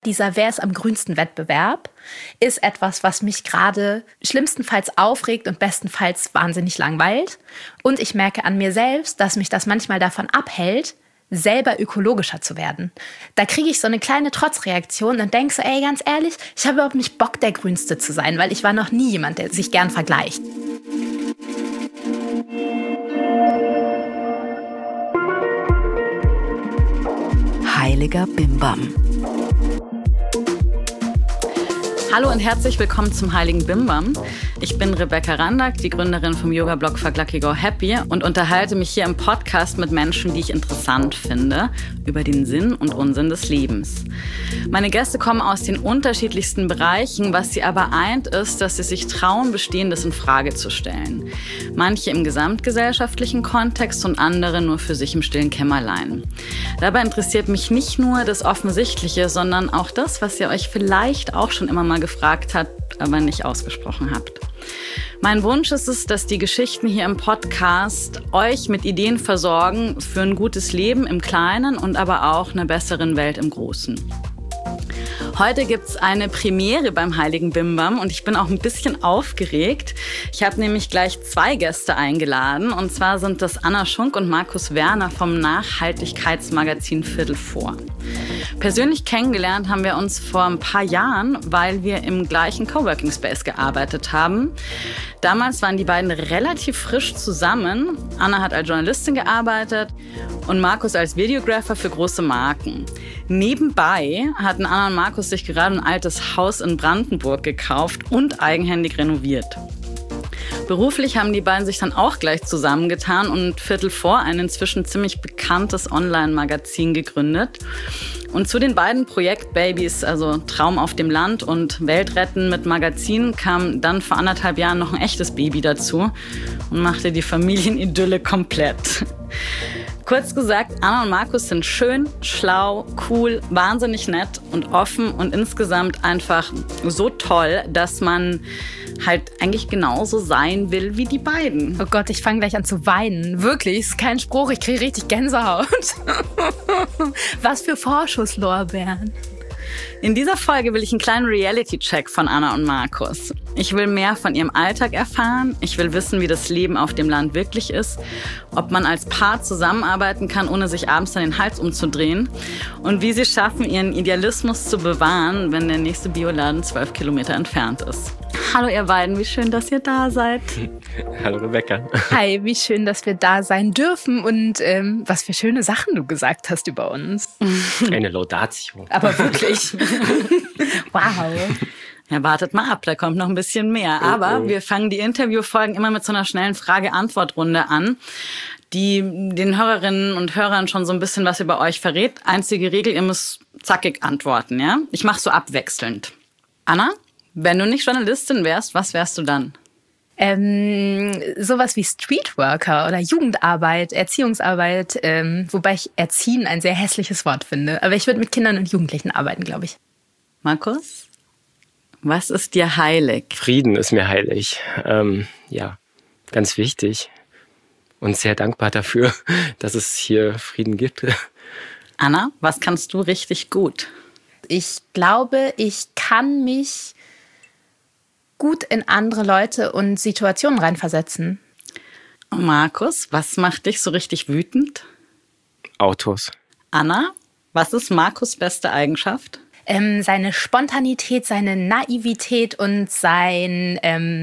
Dieser Wer ist am grünsten Wettbewerb ist etwas, was mich gerade schlimmstenfalls aufregt und bestenfalls wahnsinnig langweilt. Und ich merke an mir selbst, dass mich das manchmal davon abhält, selber ökologischer zu werden. Da kriege ich so eine kleine Trotzreaktion und denke so, ey, ganz ehrlich, ich habe überhaupt nicht Bock, der Grünste zu sein, weil ich war noch nie jemand, der sich gern vergleicht. Heiliger Bimbam. Hallo und herzlich willkommen zum Heiligen Bimbam. Ich bin Rebecca Randack, die Gründerin vom Yoga-Blog Fuck Lucky Go Happy und unterhalte mich hier im Podcast mit Menschen, die ich interessant finde, über den Sinn und Unsinn des Lebens. Meine Gäste kommen aus den unterschiedlichsten Bereichen, was sie aber eint, ist, dass sie sich trauen, Bestehendes in Frage zu stellen. Manche im gesamtgesellschaftlichen Kontext und andere nur für sich im stillen Kämmerlein. Dabei interessiert mich nicht nur das Offensichtliche, sondern auch das, was ihr euch vielleicht auch schon immer mal gefragt habt, aber nicht ausgesprochen habt. Mein Wunsch ist es, dass die Geschichten hier im Podcast euch mit Ideen versorgen für ein gutes Leben im Kleinen und aber auch einer besseren Welt im Großen. Heute gibt's eine Premiere beim Heiligen Bimbam und ich bin auch ein bisschen aufgeregt. Ich habe nämlich gleich 2 Gäste eingeladen und zwar sind das Anna Schunk und Markus Werner vom Nachhaltigkeitsmagazin Viertel vor. Persönlich kennengelernt haben wir uns vor ein paar Jahren, weil wir im gleichen Coworking Space gearbeitet haben. Damals waren die beiden relativ frisch zusammen. Anna hat als Journalistin gearbeitet und Markus als Videographer für große Marken. Nebenbei hatten Anna und Markus sich gerade ein altes Haus in Brandenburg gekauft und eigenhändig renoviert. Beruflich haben die beiden sich dann auch gleich zusammengetan und Viertel vor ein inzwischen ziemlich bekanntes Online-Magazin gegründet. Und zu den beiden Projektbabys, also Traum auf dem Land und Weltretten mit Magazin, kam dann vor 1,5 Jahren noch ein echtes Baby dazu und machte die Familienidylle komplett. Kurz gesagt, Anna und Markus sind schön, schlau, cool, wahnsinnig nett und offen und insgesamt einfach so toll, dass man halt eigentlich genauso sein will wie die beiden. Oh Gott, ich fange gleich an zu weinen. Wirklich, ist kein Spruch, ich kriege richtig Gänsehaut. Was für Vorschusslorbeeren. In dieser Folge will ich einen kleinen Reality-Check von Anna und Markus. Ich will mehr von ihrem Alltag erfahren. Ich will wissen, wie das Leben auf dem Land wirklich ist. Ob man als Paar zusammenarbeiten kann, ohne sich abends dann den Hals umzudrehen. Und wie sie schaffen, ihren Idealismus zu bewahren, wenn der nächste Bioladen 12 Kilometer entfernt ist. Hallo ihr beiden, wie schön, dass ihr da seid. Hallo Rebecca. Hi, wie schön, dass wir da sein dürfen und was für schöne Sachen du gesagt hast über uns. Eine Laudatio. Aber wirklich. Wow. Ja, wartet mal ab, da kommt noch ein bisschen mehr. Aber wir fangen die Interviewfolgen immer mit so einer schnellen Frage-Antwort-Runde an, die den Hörerinnen und Hörern schon so ein bisschen was über euch verrät. Einzige Regel, ihr müsst zackig antworten, ja? Ich mache so abwechselnd. Anna, wenn du nicht Journalistin wärst, was wärst du dann? Sowas wie Streetworker oder Jugendarbeit, Erziehungsarbeit, wobei ich Erziehen ein sehr hässliches Wort finde. Aber ich würde mit Kindern und Jugendlichen arbeiten, glaube ich. Markus, was ist dir heilig? Frieden ist mir heilig. Ja, ganz wichtig. Und sehr dankbar dafür, dass es hier Frieden gibt. Anna, was kannst du richtig gut? Ich glaube, ich kann mich gut in andere Leute und Situationen reinversetzen. Markus, was macht dich so richtig wütend? Autos. Anna, was ist Markus' beste Eigenschaft? Seine Spontanität, seine Naivität und sein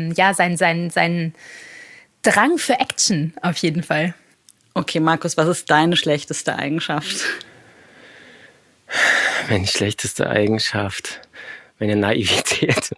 Drang für Action auf jeden Fall. Okay, Markus, was ist deine schlechteste Eigenschaft? Meine schlechteste Eigenschaft, meine Naivität.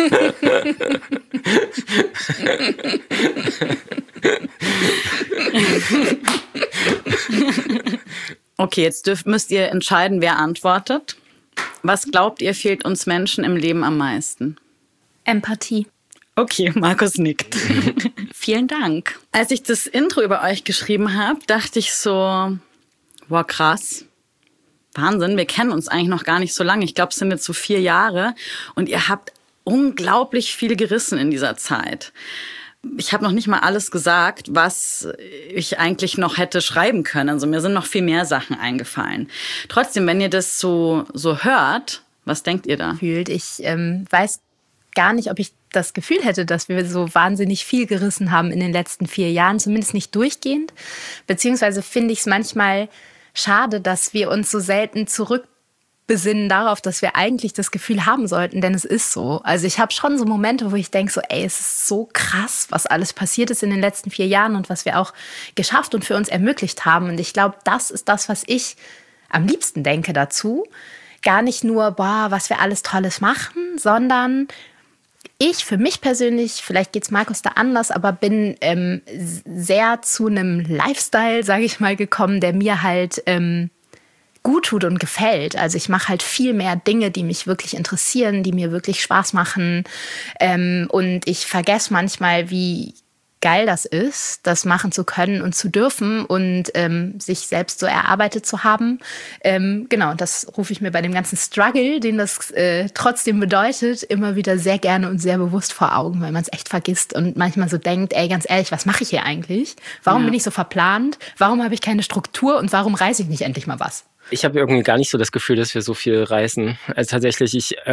Okay, jetzt müsst ihr entscheiden, wer antwortet. Was glaubt ihr, fehlt uns Menschen im Leben am meisten? Empathie. Okay, Markus nickt. Vielen Dank. Als ich das Intro über euch geschrieben habe, dachte ich so, wow, krass. Wahnsinn, wir kennen uns eigentlich noch gar nicht so lange. Ich glaube, es sind jetzt so 4 Jahre. Und ihr habt unglaublich viel gerissen in dieser Zeit. Ich habe noch nicht mal alles gesagt, was ich eigentlich noch hätte schreiben können. Also mir sind noch viel mehr Sachen eingefallen. Trotzdem, wenn ihr das so hört, Was denkt ihr da? Ich weiß gar nicht, ob ich das Gefühl hätte, dass wir so wahnsinnig viel gerissen haben in den letzten 4 Jahren, zumindest nicht durchgehend. Beziehungsweise finde ich es manchmal schade, dass wir uns so selten zurückbesinnen darauf, dass wir eigentlich das Gefühl haben sollten, denn es ist so. Also ich habe schon so Momente, wo ich denke so, es ist so krass, was alles passiert ist in den letzten 4 Jahren und was wir auch geschafft und für uns ermöglicht haben. Und ich glaube, das ist das, was ich am liebsten denke dazu. Gar nicht nur, was wir alles Tolles machen, sondern ich für mich persönlich, vielleicht geht's Markus da anders, aber bin sehr zu einem Lifestyle, sage ich mal, gekommen, der mir halt gut tut und gefällt. Also ich mache halt viel mehr Dinge, die mich wirklich interessieren, die mir wirklich Spaß machen. Und ich vergesse manchmal, wie geil das ist, das machen zu können und zu dürfen und sich selbst so erarbeitet zu haben. Genau, das rufe ich mir bei dem ganzen Struggle, den das trotzdem bedeutet, immer wieder sehr gerne und sehr bewusst vor Augen, weil man es echt vergisst und manchmal so denkt, ganz ehrlich, was mache ich hier eigentlich? Warum bin ich so verplant? Warum habe ich keine Struktur und warum reise ich nicht endlich mal was? Ich habe irgendwie gar nicht so das Gefühl, dass wir so viel reisen. Also tatsächlich,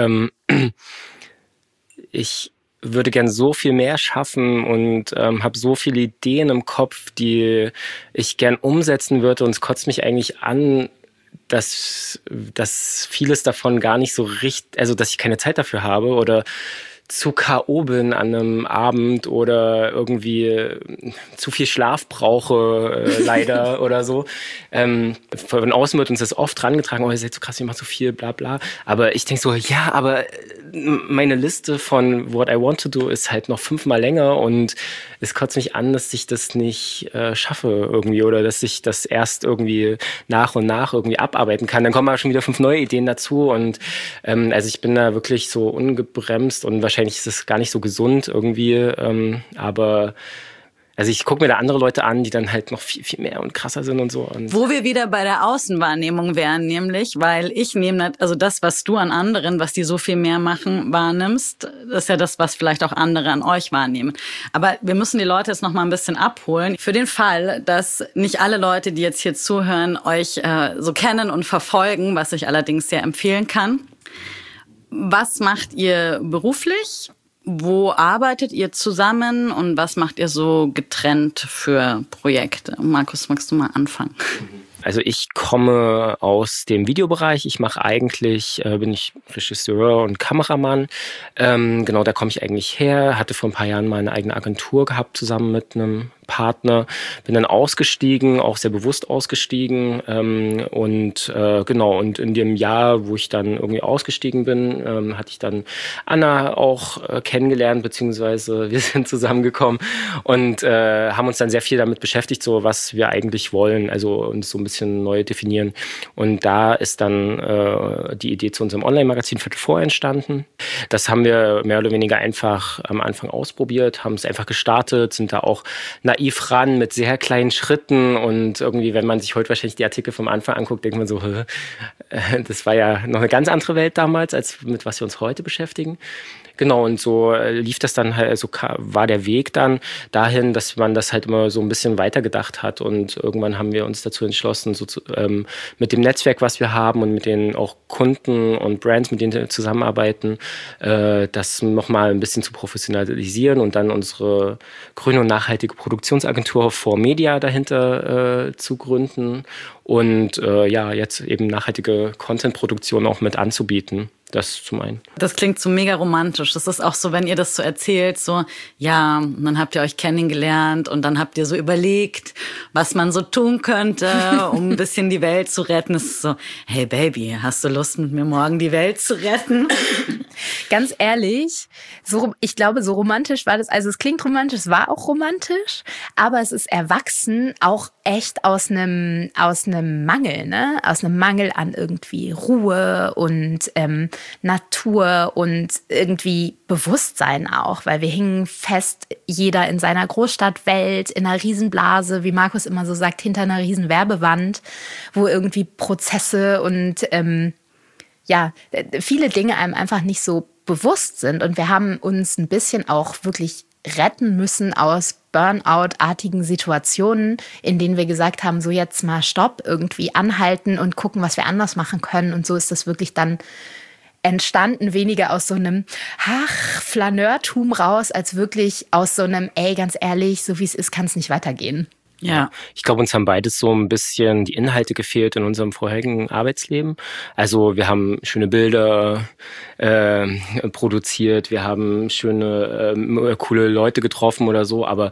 ich würde gern so viel mehr schaffen und habe so viele Ideen im Kopf, die ich gern umsetzen würde. Und es kotzt mich eigentlich an, dass vieles davon gar nicht so richtig, also dass ich keine Zeit dafür habe oder zu K.O. bin an einem Abend oder irgendwie zu viel Schlaf brauche, leider oder so. Von außen wird uns das oft rangetragen, ihr seid so krass, ihr macht so viel, bla bla. Aber ich denke so, ja, aber meine Liste von what I want to do ist halt noch 5-mal länger und es kotzt mich an, dass ich das nicht schaffe irgendwie oder dass ich das erst irgendwie nach und nach irgendwie abarbeiten kann. Dann kommen aber schon wieder 5 neue Ideen dazu und also ich bin da wirklich so ungebremst und wahrscheinlich ist es gar nicht so gesund irgendwie, aber also ich gucke mir da andere Leute an, die dann halt noch viel, viel mehr und krasser sind und so. Und wo wir wieder bei der Außenwahrnehmung wären, nämlich, weil ich nehme, also das, was du an anderen, was die so viel mehr machen, wahrnimmst, das ist ja das, was vielleicht auch andere an euch wahrnehmen. Aber wir müssen die Leute jetzt noch mal ein bisschen abholen. Für den Fall, dass nicht alle Leute, die jetzt hier zuhören, euch so kennen und verfolgen, was ich allerdings sehr empfehlen kann. Was macht ihr beruflich? Wo arbeitet ihr zusammen und was macht ihr so getrennt für Projekte? Markus, magst du mal anfangen? Also ich komme aus dem Videobereich. Ich mache eigentlich, bin ich Regisseur und Kameramann. Genau, da komme ich eigentlich her. Hatte vor ein paar Jahren mal eine eigene Agentur gehabt, zusammen mit einem Partner. Bin dann ausgestiegen, auch sehr bewusst ausgestiegen. Und in dem Jahr, wo ich dann irgendwie ausgestiegen bin, hatte ich dann Anna auch kennengelernt, beziehungsweise wir sind zusammengekommen und haben uns dann sehr viel damit beschäftigt, so was wir eigentlich wollen, also uns so ein bisschen neu definieren. Und da ist dann die Idee zu unserem Online-Magazin Viertel vor entstanden. Das haben wir mehr oder weniger einfach am Anfang ausprobiert, haben es einfach gestartet, sind da auch naiv ran mit sehr kleinen Schritten und irgendwie, wenn man sich heute wahrscheinlich die Artikel vom Anfang anguckt, denkt man so, das war ja noch eine ganz andere Welt damals, als mit was wir uns heute beschäftigen. Genau, und so lief das dann halt, so war der Weg dann dahin, dass man das halt immer so ein bisschen weitergedacht hat und irgendwann haben wir uns dazu entschlossen, so mit dem Netzwerk, was wir haben und mit den auch Kunden und Brands, mit denen wir zusammenarbeiten, das nochmal ein bisschen zu professionalisieren und dann unsere grüne und nachhaltige Produktionsagentur 4Media dahinter zu gründen und jetzt eben nachhaltige Content-Produktion auch mit anzubieten. Das zum einen. Das klingt so mega romantisch. Das ist auch so, wenn ihr das so erzählt, so, ja, dann habt ihr euch kennengelernt und dann habt ihr so überlegt, was man so tun könnte, um ein bisschen die Welt zu retten. Es ist so, hey Baby, hast du Lust, mit mir morgen die Welt zu retten? Ganz ehrlich, ich glaube, so romantisch war das, also es klingt romantisch, es war auch romantisch, aber es ist erwachsen auch echt aus einem Mangel, ne? Aus einem Mangel an irgendwie Ruhe und Natur und irgendwie Bewusstsein auch, weil wir hingen fest, jeder in seiner Großstadtwelt, in einer Riesenblase, wie Markus immer so sagt, hinter einer riesen Werbewand, wo irgendwie Prozesse und viele Dinge einem einfach nicht so bewusst sind. Und wir haben uns ein bisschen auch wirklich retten müssen aus Burnout-artigen Situationen, in denen wir gesagt haben, so jetzt mal Stopp, irgendwie anhalten und gucken, was wir anders machen können. Und so ist das wirklich dann entstanden weniger aus so einem Flaneurtum raus, als wirklich aus so einem, ganz ehrlich, so wie es ist, kann es nicht weitergehen. Ja, ich glaube, uns haben beides so ein bisschen die Inhalte gefehlt in unserem vorherigen Arbeitsleben. Also wir haben schöne Bilder produziert, wir haben schöne, coole Leute getroffen oder so, aber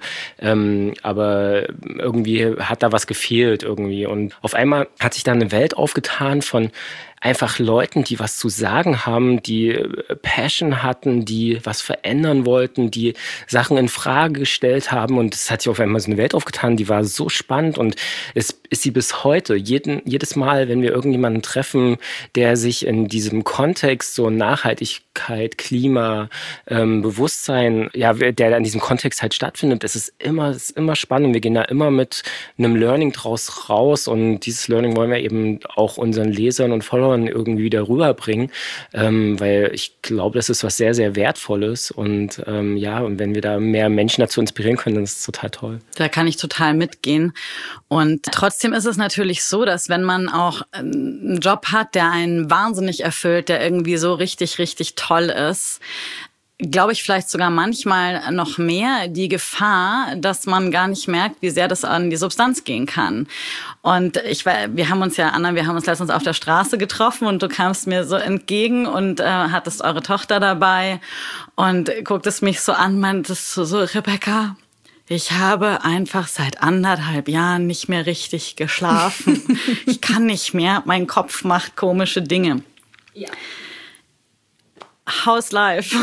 irgendwie hat da was gefehlt irgendwie. Und auf einmal hat sich da eine Welt aufgetan von einfach Leuten, die was zu sagen haben, die Passion hatten, die was verändern wollten, die Sachen in Frage gestellt haben. Und es hat sich auf einmal so eine Welt aufgetan, die war so spannend und es ist sie bis heute. Jedes Mal, wenn wir irgendjemanden treffen, der sich in diesem Kontext so Nachhaltigkeit, Klima, Bewusstsein, der in diesem Kontext halt stattfindet, es ist immer spannend. Wir gehen da immer mit einem Learning draus raus und dieses Learning wollen wir eben auch unseren Lesern und Followern irgendwie wieder rüberbringen, weil ich glaube, das ist was sehr, sehr Wertvolles und und wenn wir da mehr Menschen dazu inspirieren können, dann ist es total toll. Da kann ich total mitgehen und trotzdem ist es natürlich so, dass wenn man auch einen Job hat, der einen wahnsinnig erfüllt, der irgendwie so richtig, richtig toll ist, glaube ich, vielleicht sogar manchmal noch mehr die Gefahr, dass man gar nicht merkt, wie sehr das an die Substanz gehen kann. Und wir haben uns letztens auf der Straße getroffen und du kamst mir so entgegen und hattest eure Tochter dabei und gucktest mich so an, meintest so, Rebecca, ich habe einfach seit 1,5 Jahren nicht mehr richtig geschlafen. Ich kann nicht mehr, mein Kopf macht komische Dinge. Ja. How's life?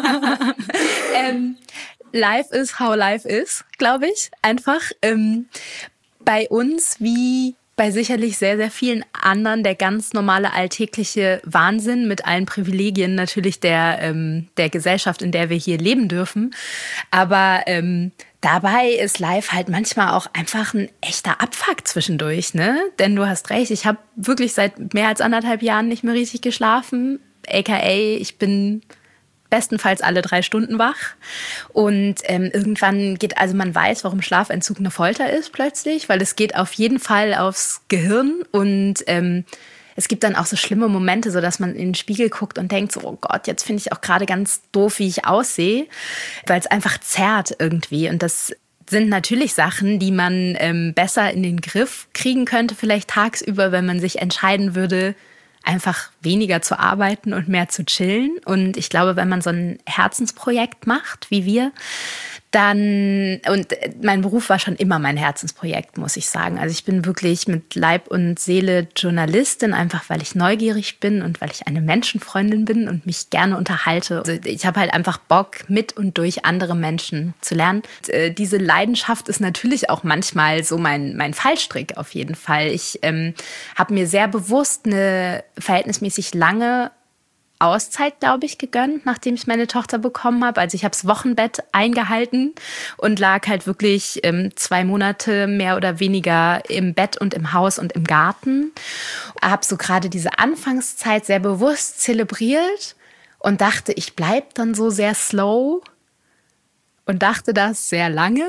Life is how life is, glaube ich. Einfach bei uns wie bei sicherlich sehr, sehr vielen anderen der ganz normale alltägliche Wahnsinn mit allen Privilegien natürlich der Gesellschaft, in der wir hier leben dürfen. Aber dabei ist Life halt manchmal auch einfach ein echter Abfuck zwischendurch, ne? Denn du hast recht, ich habe wirklich seit mehr als 1,5 Jahren nicht mehr richtig geschlafen. AKA, ich bin bestenfalls alle 3 Stunden wach. Und irgendwann man weiß, warum Schlafentzug eine Folter ist plötzlich, weil es geht auf jeden Fall aufs Gehirn. Und es gibt dann auch so schlimme Momente, so dass man in den Spiegel guckt und denkt so, oh Gott, jetzt finde ich auch gerade ganz doof, wie ich aussehe, weil es einfach zerrt irgendwie. Und das sind natürlich Sachen, die man besser in den Griff kriegen könnte, vielleicht tagsüber, wenn man sich entscheiden würde, einfach weniger zu arbeiten und mehr zu chillen. Und ich glaube, wenn man so ein Herzensprojekt macht, wie wir, dann, und mein Beruf war schon immer mein Herzensprojekt, muss ich sagen. Also ich bin wirklich mit Leib und Seele Journalistin, einfach weil ich neugierig bin und weil ich eine Menschenfreundin bin und mich gerne unterhalte. Also ich habe halt einfach Bock, mit und durch andere Menschen zu lernen. Und diese Leidenschaft ist natürlich auch manchmal so mein Fallstrick auf jeden Fall. Ich habe mir sehr bewusst eine verhältnismäßig lange Auszeit, glaube ich, gegönnt, nachdem ich meine Tochter bekommen habe. Also ich habe das Wochenbett eingehalten und lag halt wirklich 2 Monate mehr oder weniger im Bett und im Haus und im Garten. Habe so gerade diese Anfangszeit sehr bewusst zelebriert und dachte, ich bleibe dann so sehr slow und dachte das sehr lange.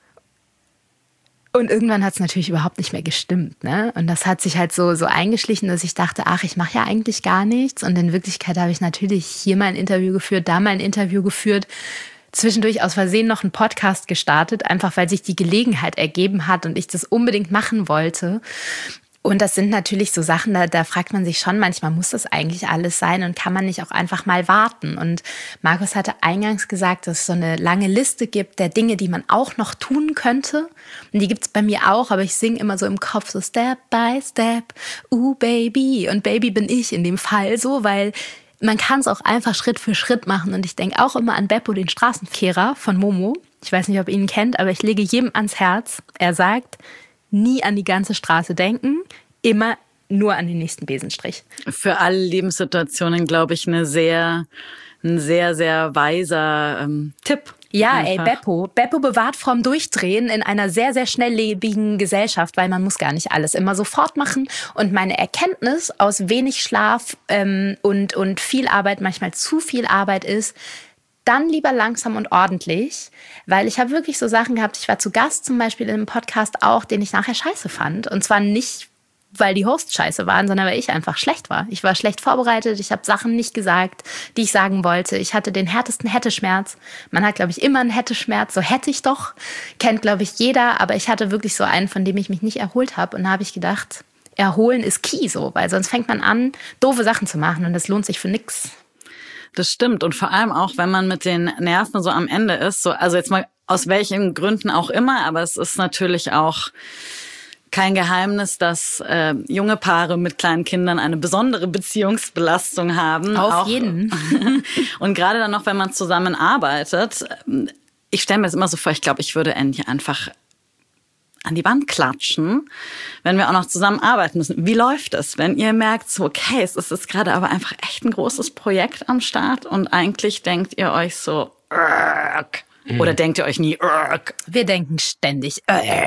Und irgendwann hat es natürlich überhaupt nicht mehr gestimmt, ne? Und das hat sich halt so eingeschlichen, dass ich dachte, ach, ich mache ja eigentlich gar nichts. Und in Wirklichkeit habe ich natürlich hier mal ein Interview geführt, da mal ein Interview geführt, zwischendurch aus Versehen noch einen Podcast gestartet, einfach weil sich die Gelegenheit ergeben hat und ich das unbedingt machen wollte. Und das sind natürlich so Sachen, da fragt man sich schon manchmal, muss das eigentlich alles sein und kann man nicht auch einfach mal warten? Und Markus hatte eingangs gesagt, dass es so eine lange Liste gibt der Dinge, die man auch noch tun könnte. Und die gibt's bei mir auch, aber ich singe immer so im Kopf so Step by Step, Baby. Und Baby bin ich in dem Fall so, weil man kann es auch einfach Schritt für Schritt machen. Und ich denke auch immer an Beppo, den Straßenkehrer von Momo. Ich weiß nicht, ob ihr ihn kennt, aber ich lege jedem ans Herz. Er sagt, nie an die ganze Straße denken, immer nur an den nächsten Besenstrich. Für alle Lebenssituationen, glaube ich, ein sehr, sehr weiser Tipp. Ja, Beppo bewahrt vorm Durchdrehen in einer sehr, sehr schnelllebigen Gesellschaft, weil man muss gar nicht alles immer sofort machen. Und meine Erkenntnis aus wenig Schlaf und viel Arbeit, manchmal zu viel Arbeit ist, dann lieber langsam und ordentlich, weil ich habe wirklich so Sachen gehabt, ich war zu Gast zum Beispiel in einem Podcast auch, den ich nachher scheiße fand. Und zwar nicht, weil die Hosts scheiße waren, sondern weil ich einfach schlecht war. Ich war schlecht vorbereitet, ich habe Sachen nicht gesagt, die ich sagen wollte. Ich hatte den härtesten Hätte-Schmerz. Man hat, glaube ich, immer einen Hätte-Schmerz. So hätte ich doch. Kennt, glaube ich, jeder. Aber ich hatte wirklich so einen, von dem ich mich nicht erholt habe. Und da habe ich gedacht, erholen ist key so, weil sonst fängt man an, doofe Sachen zu machen und das lohnt sich für nix. Das stimmt. Und vor allem auch, wenn man mit den Nerven so am Ende ist, so, also jetzt mal aus welchen Gründen auch immer, aber es ist natürlich auch kein Geheimnis, dass junge Paare mit kleinen Kindern eine besondere Beziehungsbelastung haben. Auf jeden. Und gerade dann noch, wenn man zusammenarbeitet. Ich stelle mir das immer so vor, ich glaube, ich würde Andy einfach an die Wand klatschen, wenn wir auch noch zusammenarbeiten müssen. Wie läuft es, wenn ihr merkt, so okay, es ist jetzt gerade aber einfach echt ein großes Projekt am Start und eigentlich denkt ihr euch so, oder denkt ihr euch nie, wir denken ständig,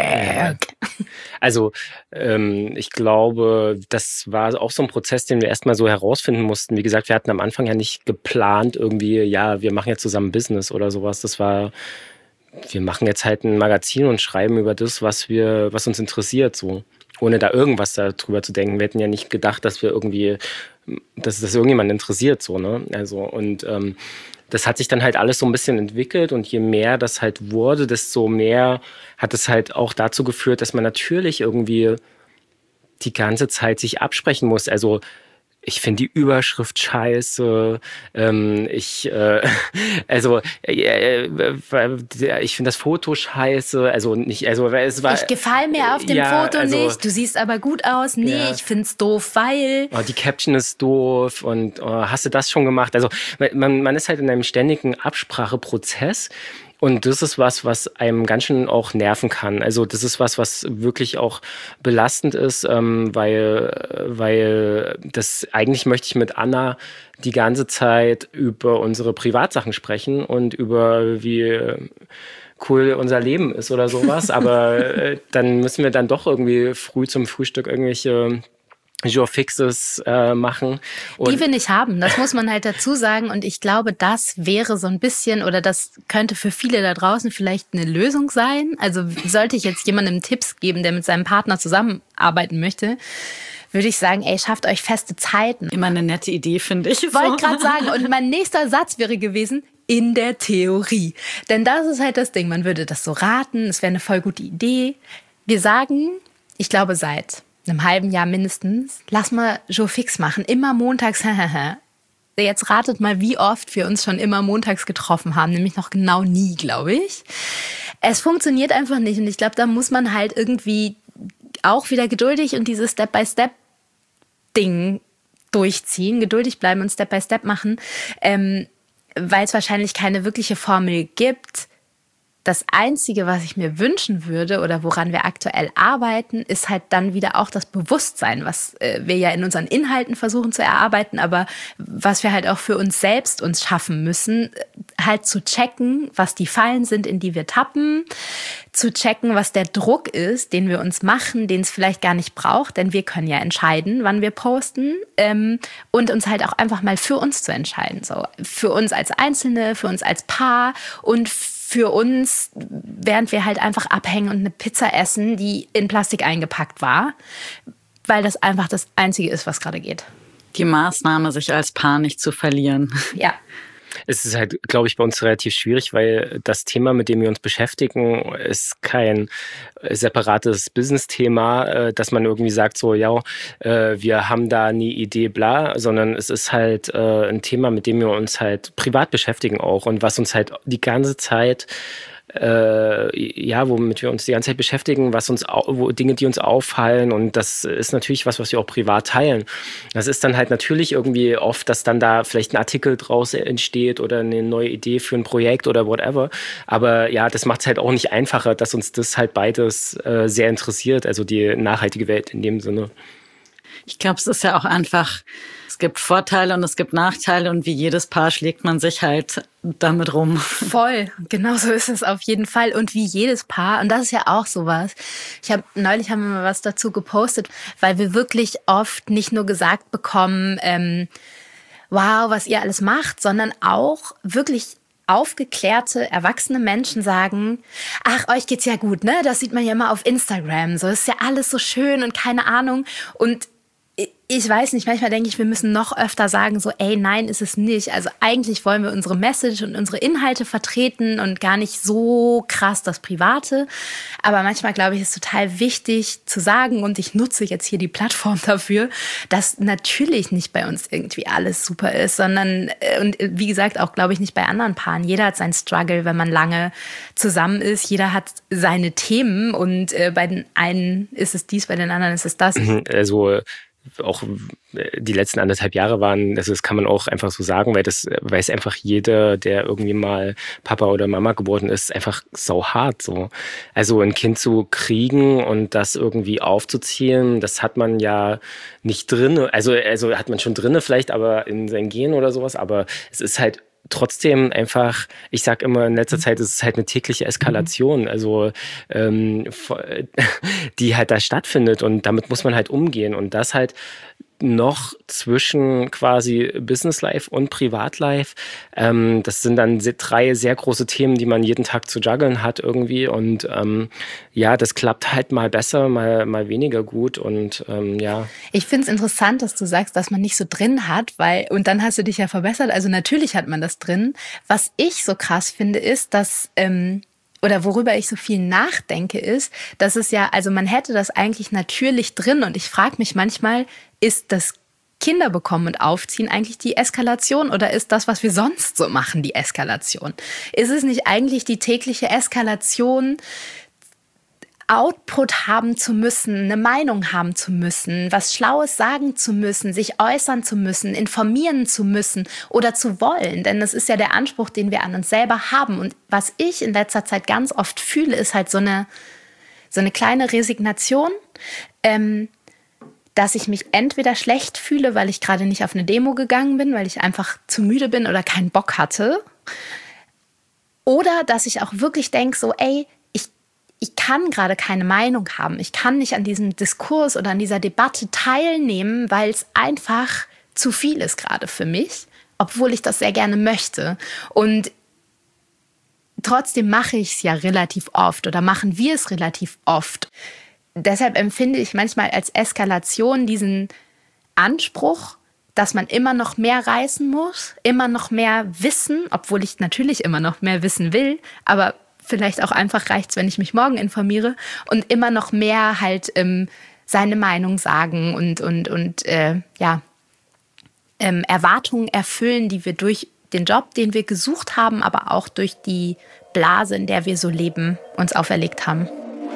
Also ich glaube, das war auch so ein Prozess, den wir erstmal so herausfinden mussten. Wie gesagt, wir hatten am Anfang ja nicht geplant irgendwie, ja, wir machen jetzt zusammen Business oder sowas. Das war, wir machen jetzt halt ein Magazin und schreiben über das, was uns interessiert, so. Ohne da irgendwas darüber zu denken. Wir hätten ja nicht gedacht, dass das irgendjemand interessiert, so, ne? Also, und das hat sich dann halt alles so ein bisschen entwickelt und je mehr das halt wurde, desto mehr hat es halt auch dazu geführt, dass man natürlich irgendwie die ganze Zeit sich absprechen muss. Also ich finde die Überschrift scheiße. Ich finde das Foto scheiße. Ich gefalle mir auf dem Foto nicht. Du siehst aber gut aus. Nee, ja. Ich find's doof, weil die Caption ist doof und hast du das schon gemacht? Also man ist halt in einem ständigen Abspracheprozess. Und das ist was einem ganz schön auch nerven kann. Also das ist was wirklich auch belastend ist, weil das eigentlich möchte ich mit Anna die ganze Zeit über unsere Privatsachen sprechen und über wie cool unser Leben ist oder sowas. Aber dann müssen wir dann doch irgendwie früh zum Frühstück irgendwelche Fixes machen. Und die wir nicht haben, das muss man halt dazu sagen. Und ich glaube, das wäre so ein bisschen, oder das könnte für viele da draußen vielleicht eine Lösung sein. Also sollte ich jetzt jemandem Tipps geben, der mit seinem Partner zusammenarbeiten möchte, würde ich sagen, ey, schafft euch feste Zeiten. Immer eine nette Idee, finde ich. Wollte gerade sagen. Und mein nächster Satz wäre gewesen, in der Theorie. Denn das ist halt das Ding, man würde das so raten, es wäre eine voll gute Idee. Wir sagen, ich glaube seit einem halben Jahr mindestens, lass mal Joe Fix machen, immer montags. Jetzt ratet mal, wie oft wir uns schon immer montags getroffen haben, nämlich noch genau nie, glaube ich. Es funktioniert einfach nicht und ich glaube, da muss man halt irgendwie auch wieder geduldig und dieses Step-by-Step-Ding durchziehen, geduldig bleiben und Step-by-Step machen, weil es wahrscheinlich keine wirkliche Formel gibt. Das Einzige, was ich mir wünschen würde oder woran wir aktuell arbeiten, ist halt dann wieder auch das Bewusstsein, was wir ja in unseren Inhalten versuchen zu erarbeiten, aber was wir halt auch für uns selbst uns schaffen müssen, halt zu checken, was die Fallen sind, in die wir tappen, zu checken, was der Druck ist, den wir uns machen, den es vielleicht gar nicht braucht, denn wir können ja entscheiden, wann wir posten, und uns halt auch einfach mal für uns zu entscheiden, so für uns als Einzelne, für uns als Paar und für uns, während wir halt einfach abhängen und eine Pizza essen, die in Plastik eingepackt war, weil das einfach das Einzige ist, was gerade geht. Die Maßnahme, sich als Paar nicht zu verlieren. Ja. Es ist halt, glaube ich, bei uns relativ schwierig, weil das Thema, mit dem wir uns beschäftigen, ist kein separates Business-Thema, dass man irgendwie sagt, so, ja, wir haben da eine Idee, bla, sondern es ist halt ein Thema, mit dem wir uns halt privat beschäftigen auch und was uns halt die ganze Zeit womit wir uns die ganze Zeit beschäftigen, Dinge, die uns auffallen und das ist natürlich was wir auch privat teilen. Das ist dann halt natürlich irgendwie oft, dass dann da vielleicht ein Artikel draus entsteht oder eine neue Idee für ein Projekt oder whatever, aber ja, das macht es halt auch nicht einfacher, dass uns das halt beides sehr interessiert, also die nachhaltige Welt in dem Sinne. Ich glaube, es ist ja auch einfach, es gibt Vorteile und es gibt Nachteile und wie jedes Paar schlägt man sich halt damit rum. Voll, genau so ist es auf jeden Fall und wie jedes Paar und das ist ja auch sowas. Neulich haben wir mal was dazu gepostet, weil wir wirklich oft nicht nur gesagt bekommen, wow, was ihr alles macht, sondern auch wirklich aufgeklärte, erwachsene Menschen sagen, ach, euch geht's ja gut, ne? Das sieht man ja immer auf Instagram. So ist ja alles so schön und keine Ahnung. Und ich weiß nicht, manchmal denke ich, wir müssen noch öfter sagen, so, ey, nein, ist es nicht. Also eigentlich wollen wir unsere Message und unsere Inhalte vertreten und gar nicht so krass das Private. Aber manchmal, glaube ich, ist total wichtig zu sagen, und ich nutze jetzt hier die Plattform dafür, dass natürlich nicht bei uns irgendwie alles super ist, sondern, und wie gesagt, auch, glaube ich, nicht bei anderen Paaren. Jeder hat seinen Struggle, wenn man lange zusammen ist. Jeder hat seine Themen und bei den einen ist es dies, bei den anderen ist es das. Also auch die letzten 1,5 Jahre waren, das kann man auch einfach so sagen, weil das weiß einfach jeder, der irgendwie mal Papa oder Mama geworden ist, einfach sauhart so. Also ein Kind zu kriegen und das irgendwie aufzuziehen, das hat man ja nicht drin, also hat man schon drin vielleicht, aber in seinen Genen oder sowas, aber es ist halt trotzdem einfach, ich sag immer, in letzter Zeit ist es halt eine tägliche Eskalation, also die halt da stattfindet, und damit muss man halt umgehen, und das halt noch zwischen quasi Business Life und Privatlife. Das sind dann 3 sehr große Themen, die man jeden Tag zu juggeln hat irgendwie, und das klappt halt mal besser, mal weniger gut, und ja. Ich finde es interessant, dass du sagst, dass man nicht so drin hat, und dann hast du dich ja verbessert, also natürlich hat man das drin. Was ich so krass finde, ist, dass oder worüber ich so viel nachdenke, ist, dass es ja, also man hätte das eigentlich natürlich drin, und ich frage mich manchmal, ist das Kinder bekommen und aufziehen eigentlich die Eskalation, oder ist das, was wir sonst so machen, die Eskalation? Ist es nicht eigentlich die tägliche Eskalation, Output haben zu müssen, eine Meinung haben zu müssen, was Schlaues sagen zu müssen, sich äußern zu müssen, informieren zu müssen oder zu wollen? Denn das ist ja der Anspruch, den wir an uns selber haben. Und was ich in letzter Zeit ganz oft fühle, ist halt so eine kleine Resignation, dass ich mich entweder schlecht fühle, weil ich gerade nicht auf eine Demo gegangen bin, weil ich einfach zu müde bin oder keinen Bock hatte. Oder dass ich auch wirklich denke, so, ey, ich kann gerade keine Meinung haben. Ich kann nicht an diesem Diskurs oder an dieser Debatte teilnehmen, weil es einfach zu viel ist gerade für mich, obwohl ich das sehr gerne möchte. Und trotzdem mache ich es ja relativ oft, oder machen wir es relativ oft. Deshalb empfinde ich manchmal als Eskalation diesen Anspruch, dass man immer noch mehr reißen muss, immer noch mehr wissen, obwohl ich natürlich immer noch mehr wissen will, aber vielleicht auch einfach reicht's, wenn ich mich morgen informiere, und immer noch mehr halt seine Meinung sagen und Erwartungen erfüllen, die wir durch den Job, den wir gesucht haben, aber auch durch die Blase, in der wir so leben, uns auferlegt haben.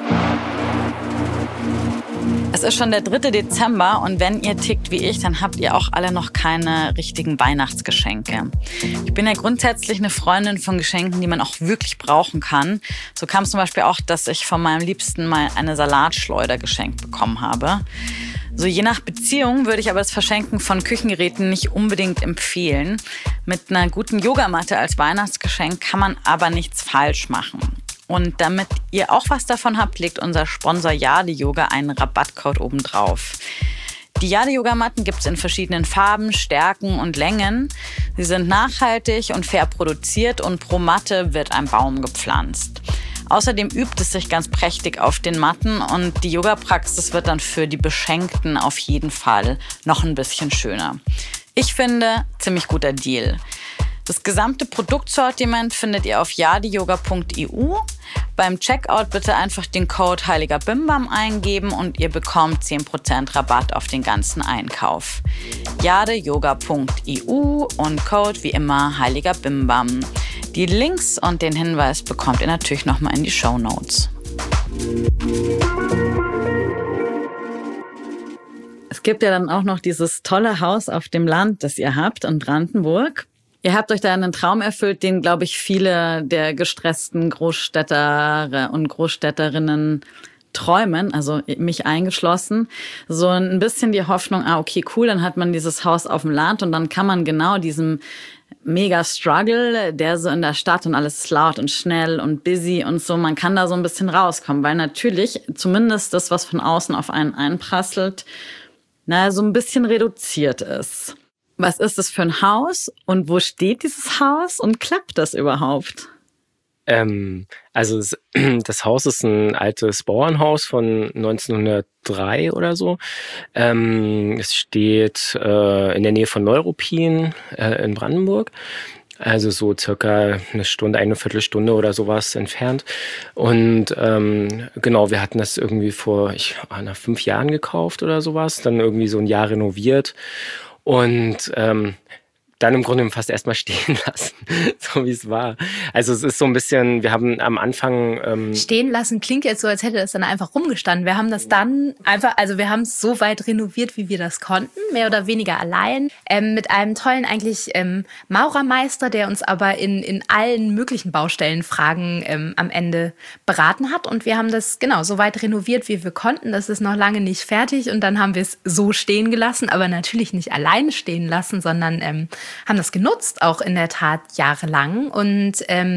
Es ist schon der 3. Dezember, und wenn ihr tickt wie ich, dann habt ihr auch alle noch keine richtigen Weihnachtsgeschenke. Ich bin ja grundsätzlich eine Freundin von Geschenken, die man auch wirklich brauchen kann. So kam es zum Beispiel auch, dass ich von meinem Liebsten mal eine Salatschleuder geschenkt bekommen habe. So je nach Beziehung würde ich aber das Verschenken von Küchengeräten nicht unbedingt empfehlen. Mit einer guten Yogamatte als Weihnachtsgeschenk kann man aber nichts falsch machen. Und damit ihr auch was davon habt, legt unser Sponsor Yade Yoga einen Rabattcode obendrauf. Die Yade Yogamatten gibt es in verschiedenen Farben, Stärken und Längen. Sie sind nachhaltig und fair produziert, und pro Matte wird ein Baum gepflanzt. Außerdem übt es sich ganz prächtig auf den Matten, und die Yoga-Praxis wird dann für die Beschenkten auf jeden Fall noch ein bisschen schöner. Ich finde, ziemlich guter Deal. Das gesamte Produktsortiment findet ihr auf yadeyoga.eu. Beim Checkout bitte einfach den Code Heiliger Bimbam eingeben, und ihr bekommt 10% Rabatt auf den ganzen Einkauf. yadeyoga.eu und Code wie immer Heiliger Bimbam. Die Links und den Hinweis bekommt ihr natürlich nochmal in die Shownotes. Es gibt ja dann auch noch dieses tolle Haus auf dem Land, das ihr habt in Brandenburg. Ihr habt euch da einen Traum erfüllt, den, glaube ich, viele der gestressten Großstädter und Großstädterinnen träumen, also mich eingeschlossen. So ein bisschen die Hoffnung, okay, cool, dann hat man dieses Haus auf dem Land, und dann kann man genau diesem Mega-Struggle, der so in der Stadt und alles ist laut und schnell und busy und so, man kann da so ein bisschen rauskommen, weil natürlich zumindest das, was von außen auf einen einprasselt, so ein bisschen reduziert ist. Was ist das für ein Haus und wo steht dieses Haus und klappt das überhaupt? Also das Haus ist ein altes Bauernhaus von 1903 oder so. Es steht in der Nähe von Neuruppin in Brandenburg. Also so circa eine Viertelstunde oder sowas entfernt. Und genau, wir hatten das irgendwie vor 5 Jahren gekauft oder sowas. Dann irgendwie so ein Jahr renoviert. Und dann im Grunde fast erstmal stehen lassen, so wie es war. Also es ist so ein bisschen, wir haben am Anfang... Stehen lassen klingt jetzt so, als hätte das dann einfach rumgestanden. Wir haben das dann einfach, also wir haben es so weit renoviert, wie wir das konnten, mehr oder weniger allein, mit einem tollen eigentlich Maurermeister, der uns aber in allen möglichen Baustellenfragen am Ende beraten hat. Und wir haben das genau so weit renoviert, wie wir konnten. Das ist noch lange nicht fertig und dann haben wir es so stehen gelassen, aber natürlich nicht allein stehen lassen, sondern haben das genutzt, auch in der Tat jahrelang und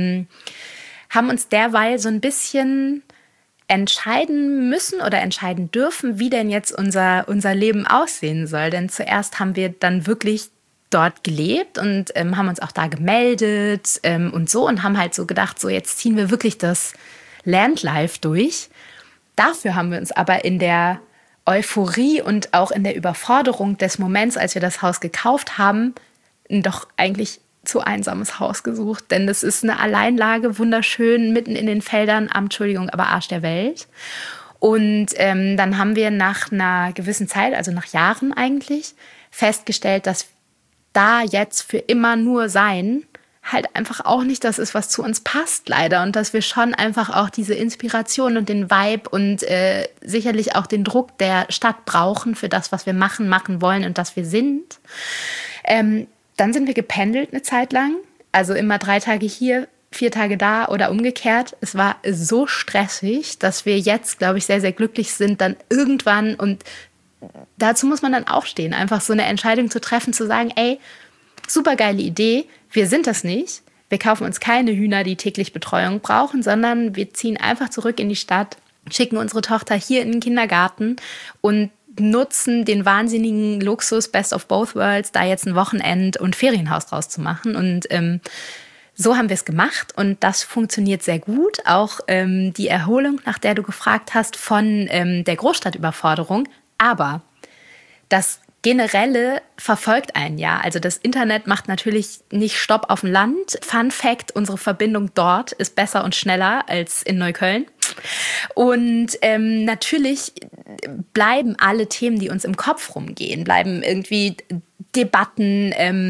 haben uns derweil so ein bisschen entscheiden müssen oder entscheiden dürfen, wie denn jetzt unser Leben aussehen soll. Denn zuerst haben wir dann wirklich dort gelebt und haben uns auch da gemeldet und so und haben halt so gedacht, so jetzt ziehen wir wirklich das Landlife durch. Dafür haben wir uns aber in der Euphorie und auch in der Überforderung des Moments, als wir das Haus gekauft haben, doch eigentlich zu einsames Haus gesucht, denn das ist eine Alleinlage, wunderschön, mitten in den Feldern am, aber Arsch der Welt. Und dann haben wir nach einer gewissen Zeit, also nach Jahren eigentlich, festgestellt, dass da jetzt für immer nur sein halt einfach auch nicht das ist, was zu uns passt, leider. Und dass wir schon einfach auch diese Inspiration und den Vibe und sicherlich auch den Druck der Stadt brauchen für das, was wir machen wollen und das wir sind. Dann sind wir gependelt eine Zeit lang, also immer 3 Tage hier, 4 Tage da oder umgekehrt. Es war so stressig, dass wir jetzt, glaube ich, sehr, sehr glücklich sind, dann irgendwann, und dazu muss man dann auch stehen, einfach so eine Entscheidung zu treffen, zu sagen, ey, super geile Idee, wir sind das nicht, wir kaufen uns keine Hühner, die täglich Betreuung brauchen, sondern wir ziehen einfach zurück in die Stadt, schicken unsere Tochter hier in den Kindergarten und nutzen den wahnsinnigen Luxus Best of Both Worlds, da jetzt ein Wochenend- und Ferienhaus draus zu machen. Und so haben wir es gemacht und das funktioniert sehr gut. Auch die Erholung, nach der du gefragt hast, von der Großstadtüberforderung. Aber das Generelle verfolgt einen ja. Also das Internet macht natürlich nicht Stopp auf dem Land. Fun Fact, unsere Verbindung dort ist besser und schneller als in Neukölln. Und natürlich bleiben alle Themen, die uns im Kopf rumgehen, bleiben irgendwie Debatten,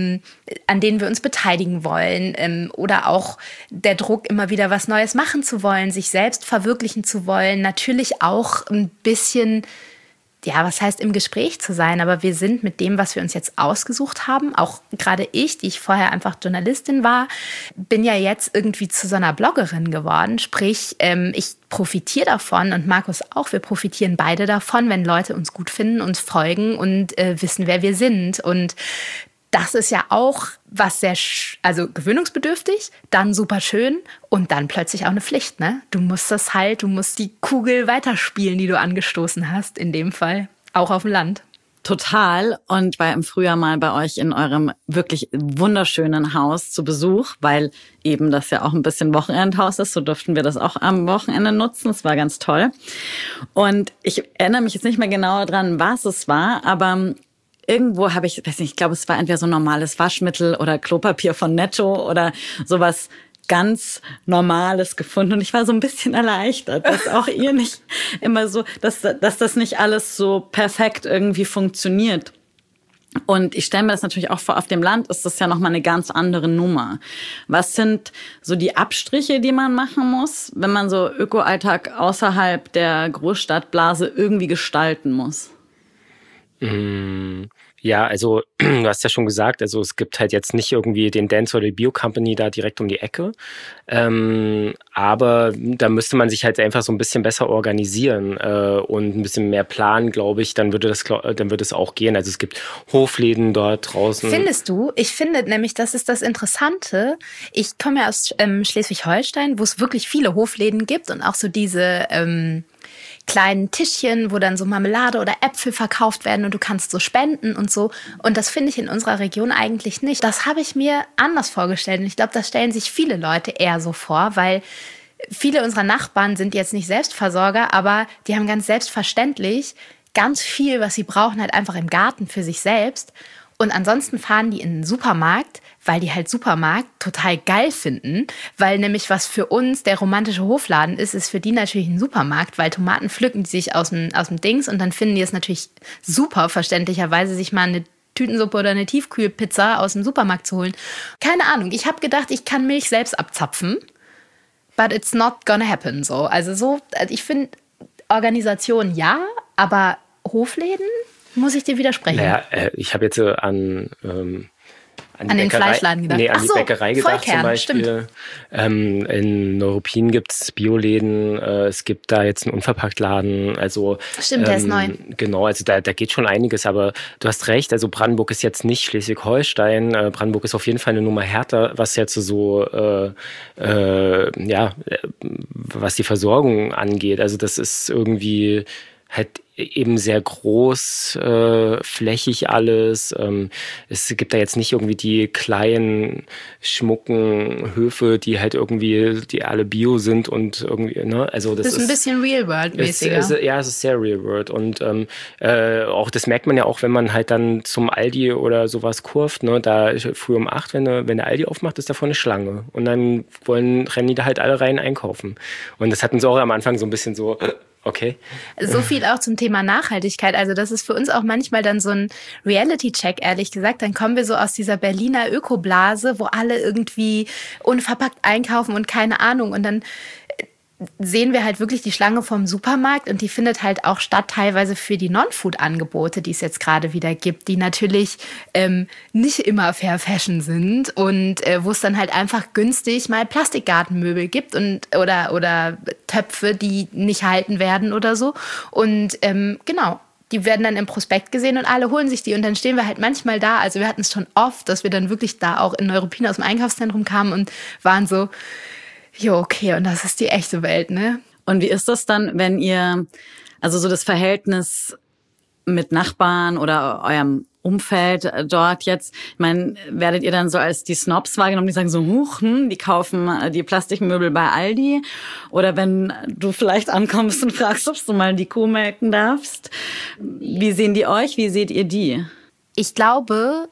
an denen wir uns beteiligen wollen, oder auch der Druck, immer wieder was Neues machen zu wollen, sich selbst verwirklichen zu wollen, natürlich auch ein bisschen, ja, was heißt im Gespräch zu sein, aber wir sind mit dem, was wir uns jetzt ausgesucht haben, auch gerade ich, die ich vorher einfach Journalistin war, bin ja jetzt irgendwie zu so einer Bloggerin geworden, sprich, ich profitiere davon und Markus auch, wir profitieren beide davon, wenn Leute uns gut finden, uns folgen und wissen, wer wir sind. Und das ist ja auch was sehr, also gewöhnungsbedürftig, dann super schön und dann plötzlich auch eine Pflicht, ne? Du musst die Kugel weiterspielen, die du angestoßen hast, in dem Fall, auch auf dem Land. Total. Und war im Frühjahr mal bei euch in eurem wirklich wunderschönen Haus zu Besuch, weil eben das ja auch ein bisschen Wochenendhaus ist. So durften wir das auch am Wochenende nutzen. Es war ganz toll. Und ich erinnere mich jetzt nicht mehr genau dran, was es war, aber irgendwo habe ich glaube, es war entweder so normales Waschmittel oder Klopapier von Netto oder sowas ganz Normales gefunden. Und ich war so ein bisschen erleichtert, dass auch ihr nicht immer so, dass das nicht alles so perfekt irgendwie funktioniert. Und ich stelle mir das natürlich auch vor, auf dem Land ist das ja nochmal eine ganz andere Nummer. Was sind so die Abstriche, die man machen muss, wenn man so Öko-Alltag außerhalb der Großstadtblase irgendwie gestalten muss? Ja, also du hast ja schon gesagt, also es gibt halt jetzt nicht irgendwie den Dance oder die Bio-Company da direkt um die Ecke, aber da müsste man sich halt einfach so ein bisschen besser organisieren und ein bisschen mehr planen, glaube ich, dann würde es auch gehen. Also es gibt Hofläden dort draußen. Findest du? Ich finde nämlich, das ist das Interessante. Ich komme ja aus Schleswig-Holstein, wo es wirklich viele Hofläden gibt und auch so diese kleinen Tischchen, wo dann so Marmelade oder Äpfel verkauft werden und du kannst so spenden und so. Und das finde ich in unserer Region eigentlich nicht. Das habe ich mir anders vorgestellt. Und ich glaube, das stellen sich viele Leute eher so vor, weil viele unserer Nachbarn sind jetzt nicht Selbstversorger, aber die haben ganz selbstverständlich ganz viel, was sie brauchen, halt einfach im Garten für sich selbst. Und ansonsten fahren die in den Supermarkt, weil die halt Supermarkt total geil finden. Weil nämlich was für uns der romantische Hofladen ist, ist für die natürlich ein Supermarkt. Weil Tomaten pflücken die sich aus dem Dings und dann finden die es natürlich super, verständlicherweise, sich mal eine Tütensuppe oder eine Tiefkühlpizza aus dem Supermarkt zu holen. Keine Ahnung, ich habe gedacht, ich kann Milch selbst abzapfen. But it's not gonna happen. So. Also ich finde Organisation ja, aber Hofläden muss ich dir widersprechen. Naja, ich habe jetzt an den Fleischladen gedacht. Nee, an die Bäckerei gedacht zum Beispiel. In Neuruppin gibt es Bioläden, es gibt da jetzt einen Unverpacktladen. Also, stimmt, der ist neu. Genau, also da geht schon einiges, aber du hast recht, also Brandenburg ist jetzt nicht Schleswig-Holstein. Brandenburg ist auf jeden Fall eine Nummer härter, was jetzt so, was die Versorgung angeht. Also das ist irgendwie halt eben sehr groß, flächig alles. Es gibt da jetzt nicht irgendwie die kleinen, schmucken Höfe, die halt irgendwie, die alle Bio sind und irgendwie, ne? Also das ist ein bisschen Real-World-mäßiger. Ja, es ist sehr Real-World. Und auch das merkt man ja auch, wenn man halt dann zum Aldi oder sowas kurft, ne? Da früh um 8, wenn der Aldi aufmacht, ist da vorne eine Schlange. Und dann rennen die da halt alle rein einkaufen. Und das hatten sie auch am Anfang so ein bisschen so... Okay. So viel auch zum Thema Nachhaltigkeit. Also das ist für uns auch manchmal dann so ein Reality-Check, ehrlich gesagt. Dann kommen wir so aus dieser Berliner Ökoblase, wo alle irgendwie unverpackt einkaufen und keine Ahnung. Und dann sehen wir halt wirklich die Schlange vom Supermarkt und die findet halt auch statt teilweise für die Non-Food-Angebote, die es jetzt gerade wieder gibt, die natürlich nicht immer Fair Fashion sind und wo es dann halt einfach günstig mal Plastikgartenmöbel gibt und oder Töpfe, die nicht halten werden oder so. Und genau, die werden dann im Prospekt gesehen und alle holen sich die und dann stehen wir halt manchmal da, also wir hatten es schon oft, dass wir dann wirklich da auch in Neuruppin aus dem Einkaufszentrum kamen und waren so, jo, okay, und das ist die echte Welt, ne? Und wie ist das dann, wenn ihr, also so das Verhältnis mit Nachbarn oder eurem Umfeld dort jetzt, ich meine, werdet ihr dann so als die Snobs wahrgenommen, die sagen so, die kaufen die Plastikmöbel bei Aldi? Oder wenn du vielleicht ankommst und fragst, ob du mal die Kuh melken darfst, wie sehen die euch, wie seht ihr die? Ich glaube,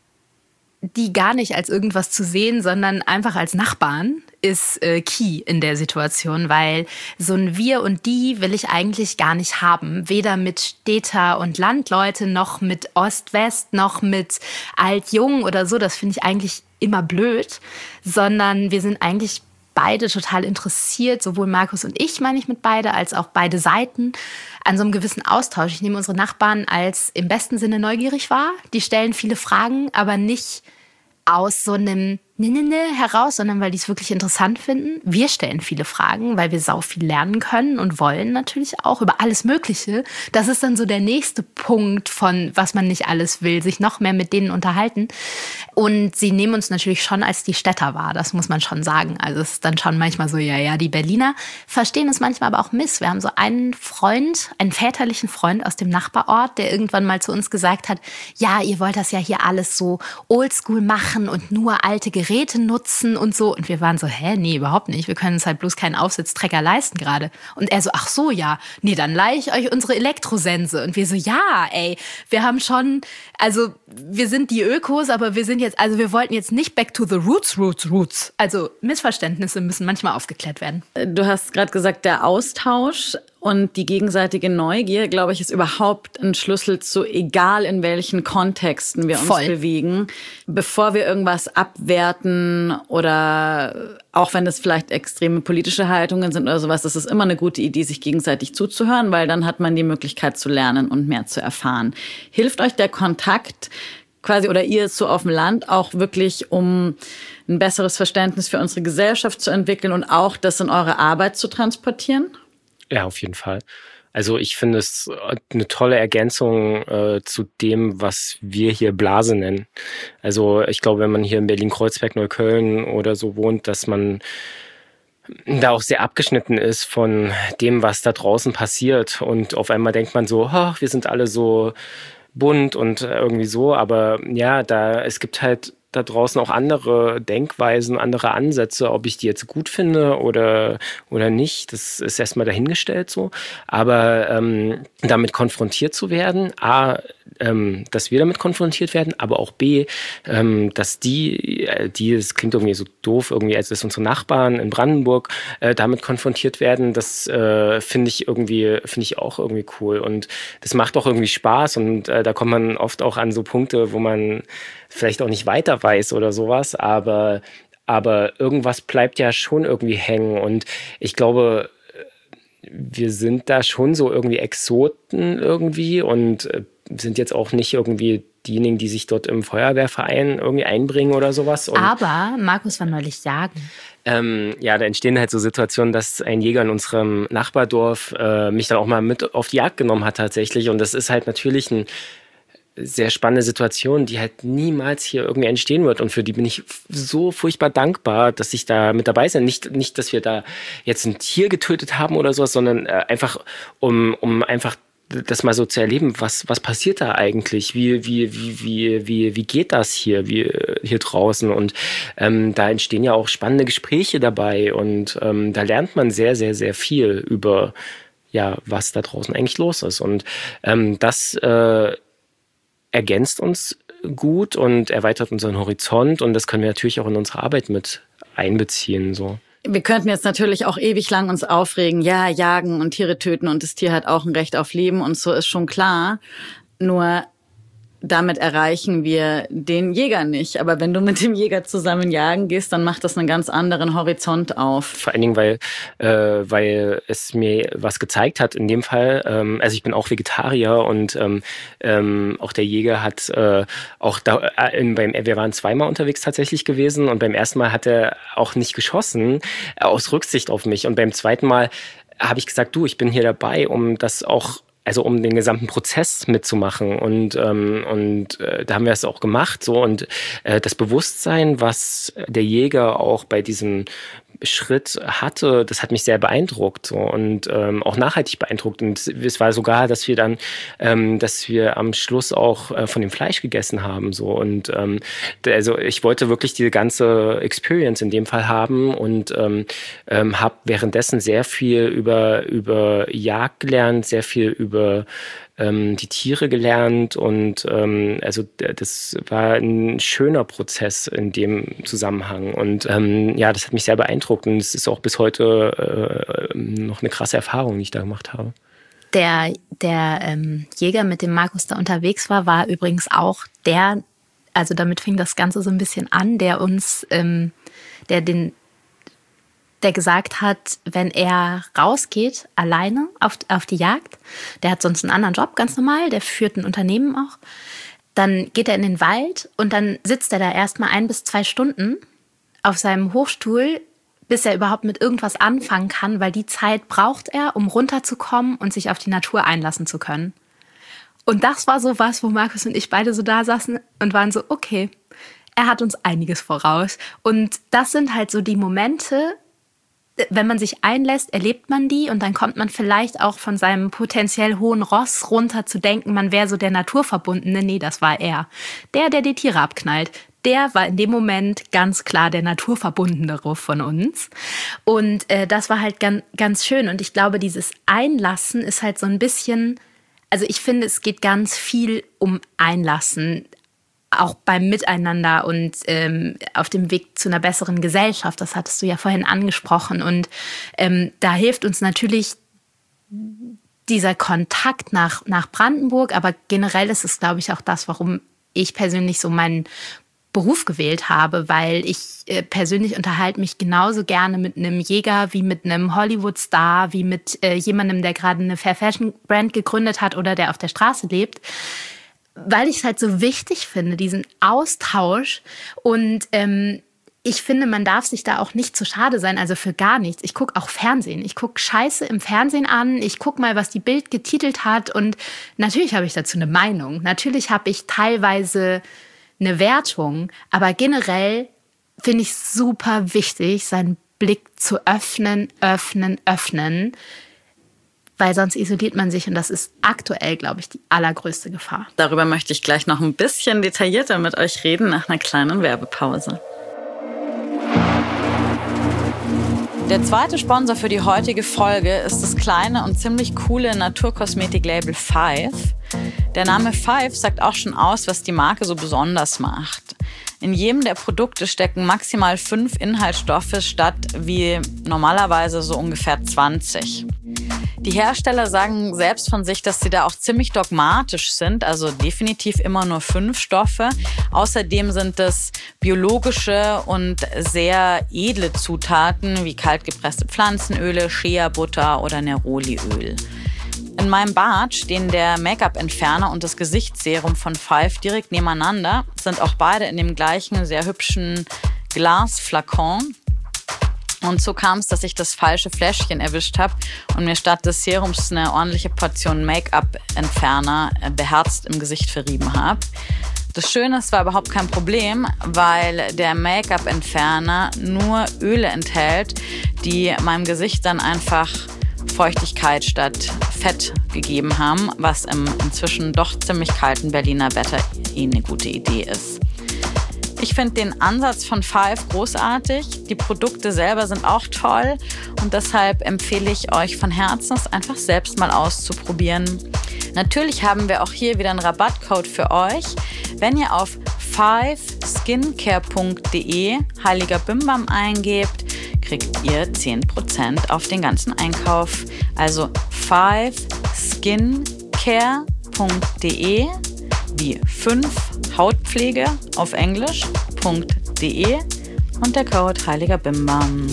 die gar nicht als irgendwas zu sehen, sondern einfach als Nachbarn ist key in der Situation, weil so ein Wir und die will ich eigentlich gar nicht haben. Weder mit Städter- und Landleute, noch mit Ost-West, noch mit Alt-Jung oder so. Das finde ich eigentlich immer blöd, sondern wir sind eigentlich beide total interessiert, sowohl Markus und ich, meine ich mit beide, als auch beide Seiten, an so einem gewissen Austausch. Ich nehme unsere Nachbarn als im besten Sinne neugierig wahr. Die stellen viele Fragen, aber nicht aus so einem heraus, sondern weil die es wirklich interessant finden. Wir stellen viele Fragen, weil wir sau viel lernen können und wollen natürlich auch über alles Mögliche. Das ist dann so der nächste Punkt von, was man nicht alles will, sich noch mehr mit denen unterhalten. Und sie nehmen uns natürlich schon als die Städter wahr, das muss man schon sagen. Also es ist dann schon manchmal so, ja, die Berliner verstehen es manchmal aber auch miss. Wir haben so einen Freund, einen väterlichen Freund aus dem Nachbarort, der irgendwann mal zu uns gesagt hat, ja, ihr wollt das ja hier alles so oldschool machen und nur alte Geräte nutzen und so. Und wir waren so, nee, überhaupt nicht. Wir können uns halt bloß keinen Aufsitztrecker leisten gerade. Und er so, ach so, ja. Nee, dann leihe ich euch unsere Elektrosense. Und wir so, ja, ey, wir haben schon, also wir sind die Ökos, aber wir sind jetzt, also wir wollten jetzt nicht back to the roots. Also Missverständnisse müssen manchmal aufgeklärt werden. Du hast gerade gesagt, der Austausch und die gegenseitige Neugier, glaube ich, ist überhaupt ein Schlüssel zu, egal in welchen Kontexten wir uns bewegen. Bevor wir irgendwas abwerten oder auch wenn das vielleicht extreme politische Haltungen sind oder sowas, das ist immer eine gute Idee, sich gegenseitig zuzuhören, weil dann hat man die Möglichkeit zu lernen und mehr zu erfahren. Hilft euch der Kontakt quasi oder ihr so auf dem Land auch wirklich, um ein besseres Verständnis für unsere Gesellschaft zu entwickeln und auch das in eure Arbeit zu transportieren? Ja, auf jeden Fall. Also ich finde es eine tolle Ergänzung zu dem, was wir hier Blase nennen. Also ich glaube, wenn man hier in Berlin-Kreuzberg, Neukölln oder so wohnt, dass man da auch sehr abgeschnitten ist von dem, was da draußen passiert. Und auf einmal denkt man so, wir sind alle so bunt und irgendwie so. Aber ja, es gibt halt da draußen auch andere Denkweisen, andere Ansätze, ob ich die jetzt gut finde oder nicht. Das ist erstmal dahingestellt so. Aber damit konfrontiert zu werden, dass wir damit konfrontiert werden, aber auch B, dass das klingt irgendwie so doof, irgendwie als unsere Nachbarn in Brandenburg damit konfrontiert werden, das finde ich auch irgendwie cool. Und das macht auch irgendwie Spaß und da kommt man oft auch an so Punkte, wo man vielleicht auch nicht weiter weiß oder sowas, aber irgendwas bleibt ja schon irgendwie hängen und ich glaube, wir sind da schon so irgendwie Exoten irgendwie und sind jetzt auch nicht irgendwie diejenigen, die sich dort im Feuerwehrverein irgendwie einbringen oder sowas. Und aber Markus war neulich jagen. Da entstehen halt so Situationen, dass ein Jäger in unserem Nachbardorf mich dann auch mal mit auf die Jagd genommen hat tatsächlich und das ist halt natürlich ein sehr spannende Situation, die halt niemals hier irgendwie entstehen wird und für die bin ich so furchtbar dankbar, dass ich da mit dabei bin. Nicht, dass wir da jetzt ein Tier getötet haben oder sowas, sondern einfach, um einfach das mal so zu erleben, was passiert da eigentlich? Wie geht das hier draußen? Und da entstehen ja auch spannende Gespräche dabei und da lernt man sehr, sehr, sehr viel über was da draußen eigentlich los ist. Und das ergänzt uns gut und erweitert unseren Horizont und das können wir natürlich auch in unsere Arbeit mit einbeziehen. So. Wir könnten jetzt natürlich auch ewig lang uns aufregen, ja, jagen und Tiere töten und das Tier hat auch ein Recht auf Leben und so ist schon klar. Nur damit erreichen wir den Jäger nicht. Aber wenn du mit dem Jäger zusammen jagen gehst, dann macht das einen ganz anderen Horizont auf. Vor allen Dingen, weil es mir was gezeigt hat. In dem Fall, also ich bin auch Vegetarier und auch der Jäger hat auch wir waren zweimal unterwegs tatsächlich gewesen und beim ersten Mal hat er auch nicht geschossen, aus Rücksicht auf mich. Und beim zweiten Mal habe ich gesagt, ich bin hier dabei, um das auch um den gesamten Prozess mitzumachen und da haben wir es auch gemacht so und das Bewusstsein, was der Jäger auch bei diesem Schritt hatte, das hat mich sehr beeindruckt so und auch nachhaltig beeindruckt und es war sogar, dass wir am Schluss auch von dem Fleisch gegessen haben so und also ich wollte wirklich diese ganze Experience in dem Fall haben und habe währenddessen sehr viel über Jagd gelernt, sehr viel über die Tiere gelernt und das war ein schöner Prozess in dem Zusammenhang und das hat mich sehr beeindruckt und es ist auch bis heute noch eine krasse Erfahrung, die ich da gemacht habe. Der Jäger, mit dem Markus da unterwegs war übrigens auch also damit fing das Ganze so ein bisschen an, der gesagt hat, wenn er rausgeht, alleine auf die Jagd, der hat sonst einen anderen Job, ganz normal, der führt ein Unternehmen auch, dann geht er in den Wald und dann sitzt er da erstmal 1 bis 2 Stunden auf seinem Hochstuhl, bis er überhaupt mit irgendwas anfangen kann, weil die Zeit braucht er, um runterzukommen und sich auf die Natur einlassen zu können. Und das war so was, wo Markus und ich beide so da saßen und waren so, okay, er hat uns einiges voraus. Und das sind halt so die Momente, wenn man sich einlässt, erlebt man die und dann kommt man vielleicht auch von seinem potenziell hohen Ross runter zu denken, man wäre so der Naturverbundene. Nee, das war er. Der die Tiere abknallt, der war in dem Moment ganz klar der Naturverbundenere von uns. Und das war halt ganz, ganz schön. Und ich glaube, dieses Einlassen ist halt so ein bisschen, also ich finde, es geht ganz viel um Einlassen. Auch beim Miteinander und auf dem Weg zu einer besseren Gesellschaft. Das hattest du ja vorhin angesprochen. Und da hilft uns natürlich dieser Kontakt nach Brandenburg. Aber generell ist es, glaube ich, auch das, warum ich persönlich so meinen Beruf gewählt habe. Weil ich persönlich unterhalte mich genauso gerne mit einem Jäger wie mit einem Hollywood-Star, wie mit jemandem, der gerade eine Fair-Fashion-Brand gegründet hat oder der auf der Straße lebt. Weil ich es halt so wichtig finde, diesen Austausch. Und ich finde, man darf sich da auch nicht zu schade sein, also für gar nichts. Ich gucke auch Fernsehen. Ich gucke Scheiße im Fernsehen an. Ich gucke mal, was die Bild getitelt hat. Und natürlich habe ich dazu eine Meinung. Natürlich habe ich teilweise eine Wertung. Aber generell finde ich es super wichtig, sein Blick zu öffnen, weil sonst isoliert man sich und das ist aktuell, glaube ich, die allergrößte Gefahr. Darüber möchte ich gleich noch ein bisschen detaillierter mit euch reden nach einer kleinen Werbepause. Der zweite Sponsor für die heutige Folge ist das kleine und ziemlich coole Naturkosmetiklabel Five. Der Name Five sagt auch schon aus, was die Marke so besonders macht. In jedem der Produkte stecken maximal 5 Inhaltsstoffe statt wie normalerweise so ungefähr 20. Die Hersteller sagen selbst von sich, dass sie da auch ziemlich dogmatisch sind, also definitiv immer nur 5 Stoffe. Außerdem sind es biologische und sehr edle Zutaten wie kaltgepresste Pflanzenöle, Shea-Butter oder Neroliöl. In meinem Bad stehen der Make-up-Entferner und das Gesichtsserum von Five direkt nebeneinander, sind auch beide in dem gleichen sehr hübschen Glasflakon. Und so kam es, dass ich das falsche Fläschchen erwischt habe und mir statt des Serums eine ordentliche Portion Make-up-Entferner beherzt im Gesicht verrieben habe. Das Schöne, es war überhaupt kein Problem, weil der Make-up-Entferner nur Öle enthält, die meinem Gesicht dann einfach Feuchtigkeit statt Fett gegeben haben, was im inzwischen doch ziemlich kalten Berliner Wetter eine gute Idee ist. Ich finde den Ansatz von Five großartig. Die Produkte selber sind auch toll und deshalb empfehle ich euch von Herzen, es einfach selbst mal auszuprobieren. Natürlich haben wir auch hier wieder einen Rabattcode für euch. Wenn ihr auf fiveskincare.de Heiliger Bimbam eingebt, kriegt ihr 10% auf den ganzen Einkauf. Also fiveskincare.de wie 5 Hautpflege auf Englisch.de und der Code Heiliger Bimbam.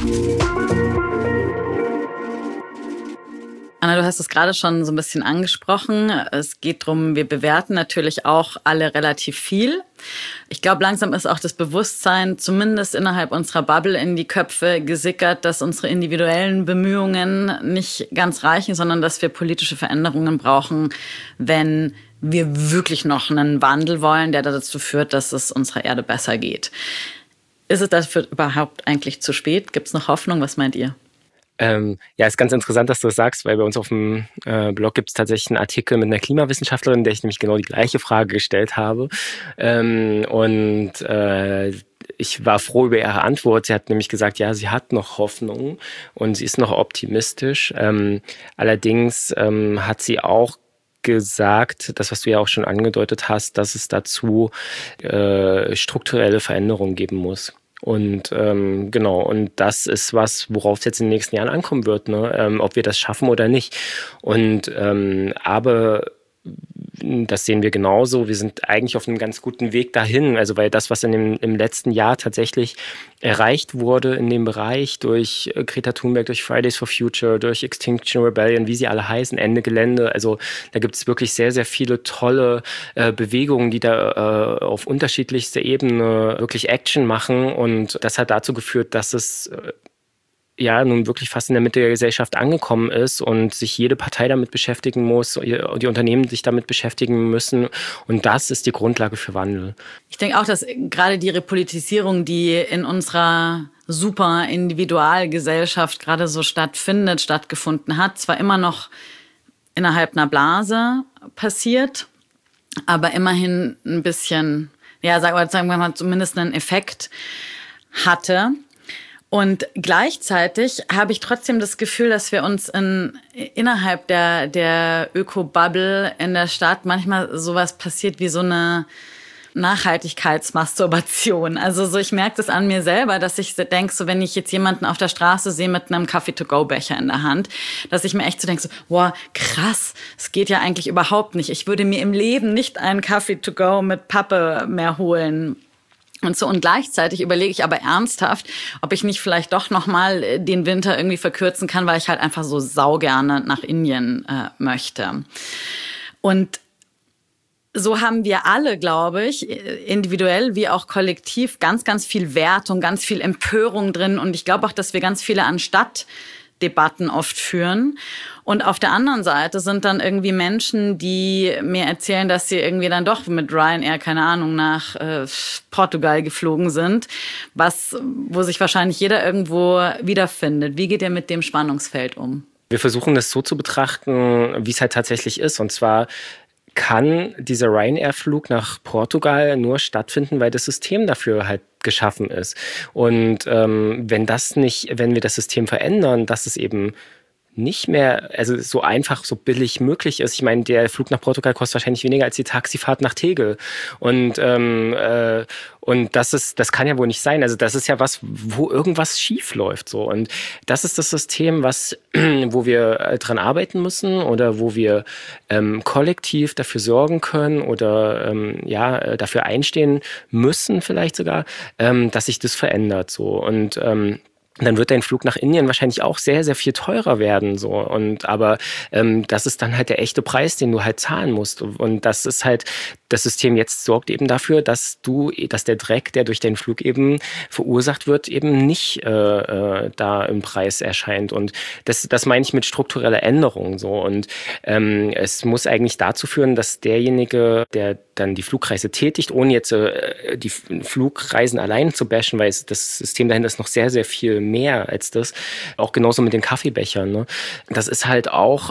Anna, du hast es gerade schon so ein bisschen angesprochen. Es geht darum, wir bewerten natürlich auch alle relativ viel. Ich glaube, langsam ist auch das Bewusstsein, zumindest innerhalb unserer Bubble, in die Köpfe gesickert, dass unsere individuellen Bemühungen nicht ganz reichen, sondern dass wir politische Veränderungen brauchen, wenn wir wirklich noch einen Wandel wollen, der dazu führt, dass es unserer Erde besser geht. Ist es dafür überhaupt eigentlich zu spät? Gibt es noch Hoffnung? Was meint ihr? Ja, ist ganz interessant, dass du das sagst, weil bei uns auf dem Blog gibt es tatsächlich einen Artikel mit einer Klimawissenschaftlerin, der ich nämlich genau die gleiche Frage gestellt habe. Ich war froh über ihre Antwort. Sie hat nämlich gesagt, ja, sie hat noch Hoffnung und sie ist noch optimistisch. Allerdings hat sie auch gesagt, das, was du ja auch schon angedeutet hast, dass es dazu strukturelle Veränderungen geben muss. Und genau, und das ist was, worauf es jetzt in den nächsten Jahren ankommen wird, ne? Ob wir das schaffen oder nicht. Und aber das sehen wir genauso. Wir sind eigentlich auf einem ganz guten Weg dahin. Also weil das, was im letzten Jahr tatsächlich erreicht wurde in dem Bereich durch Greta Thunberg, durch Fridays for Future, durch Extinction Rebellion, wie sie alle heißen, Ende Gelände. Also da gibt es wirklich sehr, sehr viele tolle Bewegungen, die da auf unterschiedlichster Ebene wirklich Action machen. Und das hat dazu geführt, dass es ja nun wirklich fast in der Mitte der Gesellschaft angekommen ist und sich jede Partei damit beschäftigen muss, die Unternehmen sich damit beschäftigen müssen. Und das ist die Grundlage für Wandel. Ich denke auch, dass gerade die Repolitisierung, die in unserer super Individualgesellschaft gerade so stattgefunden hat, zwar immer noch innerhalb einer Blase passiert, aber immerhin ein bisschen, ja, sagen wir mal, zumindest einen Effekt hatte. Und gleichzeitig habe ich trotzdem das Gefühl, dass wir uns innerhalb der Öko-Bubble in der Stadt manchmal sowas passiert wie so eine Nachhaltigkeitsmasturbation. Also so, ich merke das an mir selber, dass ich denke, so wenn ich jetzt jemanden auf der Straße sehe mit einem Kaffee-to-go-Becher in der Hand, dass ich mir echt so denke, so, wow, krass, es geht ja eigentlich überhaupt nicht. Ich würde mir im Leben nicht einen Kaffee-to-go mit Pappe mehr holen. Und so, und gleichzeitig überlege ich aber ernsthaft, ob ich nicht vielleicht doch nochmal den Winter irgendwie verkürzen kann, weil ich halt einfach so saugerne nach Indien möchte. Und so haben wir alle, glaube ich, individuell wie auch kollektiv ganz, ganz viel Wertung, ganz viel Empörung drin. Und ich glaube auch, dass wir ganz viele anstatt Debatten oft führen. Und auf der anderen Seite sind dann irgendwie Menschen, die mir erzählen, dass sie irgendwie dann doch mit Ryanair, keine Ahnung, nach Portugal geflogen sind, wo sich wahrscheinlich jeder irgendwo wiederfindet. Wie geht ihr mit dem Spannungsfeld um? Wir versuchen das so zu betrachten, wie es halt tatsächlich ist. Und zwar kann dieser Ryanair-Flug nach Portugal nur stattfinden, weil das System dafür halt geschaffen ist. Und wenn wir das System verändern, dass es eben nicht mehr so einfach, so billig möglich ist. Ich meine, der Flug nach Portugal kostet wahrscheinlich weniger als die Taxifahrt nach Tegel. Und das kann ja wohl nicht sein. Also das ist ja was, wo irgendwas schief läuft. So. Und das ist das System, wo wir dran arbeiten müssen oder wo wir kollektiv dafür sorgen können oder dafür einstehen müssen vielleicht sogar, dass sich das verändert. So. Und dann wird dein Flug nach Indien wahrscheinlich auch sehr, sehr viel teurer werden. So. Aber das ist dann halt der echte Preis, den du halt zahlen musst. Und das ist halt, das System jetzt sorgt eben dafür, dass der Dreck, der durch deinen Flug eben verursacht wird, eben nicht da im Preis erscheint. Und das meine ich mit struktureller Änderung. So. Und es muss eigentlich dazu führen, dass derjenige, der dann die Flugreise tätigt, ohne jetzt die Flugreisen allein zu bashen, weil das System dahinter ist noch sehr, sehr viel mehr als das. Auch genauso mit den Kaffeebechern. Ne? Das ist halt auch,